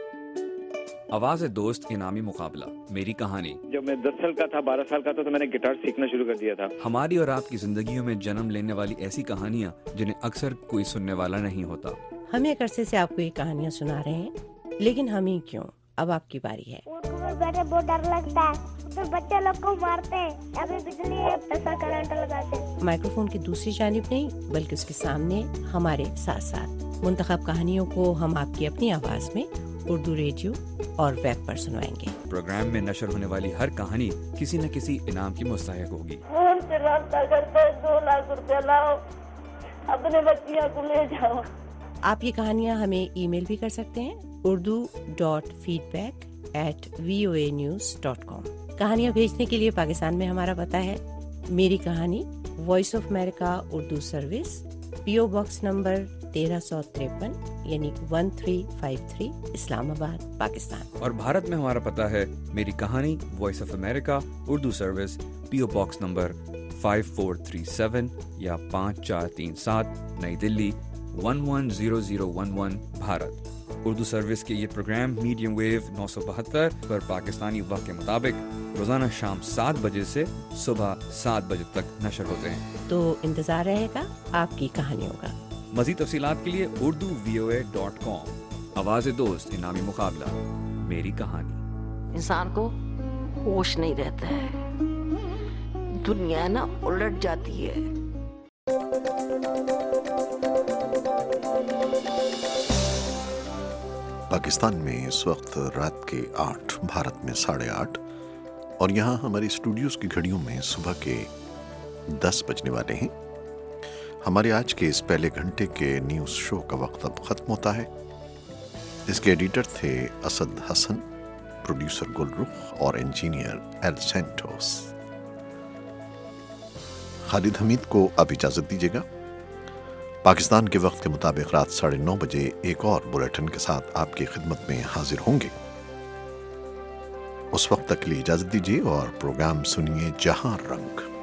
آواز دوست انعامی مقابلہ، میری کہانی۔ جب میں دس سال کا تھا، بارہ سال کا تھا تو میں نے گٹار سیکھنا شروع کر دیا تھا۔ ہماری اور آپ کی زندگیوں میں جنم لینے والی ایسی کہانیاں جنہیں اکثر کوئی سننے والا نہیں ہوتا۔ ہم ایک عرصے سے آپ کو یہ کہانیاں سنا رہے ہیں، لیکن ہم ہی کیوں، اب آپ کی باری ہے۔ بیٹھے بہت ڈر لگتا ہے، تو بچے لوگ کو مارتے ہیں، ابھی بجلی ہے ایسا کرنٹ لگاتے ہیں۔ مائکروفون کی دوسری جانب نہیں بلکہ اس کے سامنے ہمارے ساتھ ساتھ منتخب کہانیوں کو ہم آپ کی اپنی آواز میں اردو ریڈیو اور ویب پر سنوائیں گے۔ پروگرام میں نشر ہونے والی ہر کہانی کسی نہ کسی انعام کی مستحق ہوگی۔ فون سے رابطہ کرتے دو لاکھ روپے لاؤ، اپنے بچیاں کو لے جاؤ۔ آپ یہ کہانیاں ہمیں ای میل بھی کر سکتے ہیں، Urdu dot feedback at V O A news dot com. کہانیاں بھیجنے کے لیے پاکستان میں ہمارا پتہ ہے میری کہانی، voice of America Urdu service, P O box number تیرہ سو تریپن یعنی one three five three, Islamabad, Pakistan. اور بھارت میں ہمارا پتہ ہے میری کہانی، voice of America Urdu service, P O box number five four three seven یا پانچ چار تین سات، نئی Delhi one one zero zero one one, Bharat. Urdu service کے یہ پروگرام میڈیم ویو نو سو بہتر پر پاکستانی وقت کے مطابق روزانہ شام سات بجے سے صبح سات بجے تک نشر ہوتے ہیں، تو انتظار رہے گا آپ کی کہانیوں کا۔ مزید تفصیلات کے لیے اردو وی او اے ڈاٹ کام۔ آواز دوست انعامی مقابلہ، میری کہانی۔ انسان کو ہوش نہیں رہتا ہے، دنیا نا الٹ جاتی ہے۔ پاکستان میں اس وقت رات کے آٹھ، بھارت میں ساڑھے آٹھ، اور یہاں ہماری اسٹوڈیوز کی گھڑیوں میں صبح کے دس بجنے والے ہیں۔ ہمارے آج کے اس پہلے گھنٹے کے نیوز شو کا وقت اب ختم ہوتا ہے۔ اس کے ایڈیٹر تھے اسد حسن، پروڈیوسر گل رخ اور engineer Al Santos. Khalid Hamid کو اب اجازت دیجیے گا۔ پاکستان کے وقت کے مطابق رات ساڑھے نو بجے ایک اور بلیٹن کے ساتھ آپ کی خدمت میں حاضر ہوں گے۔ اس وقت تک کے لیے اجازت دیجیے اور پروگرام سنیے جہاں رنگ۔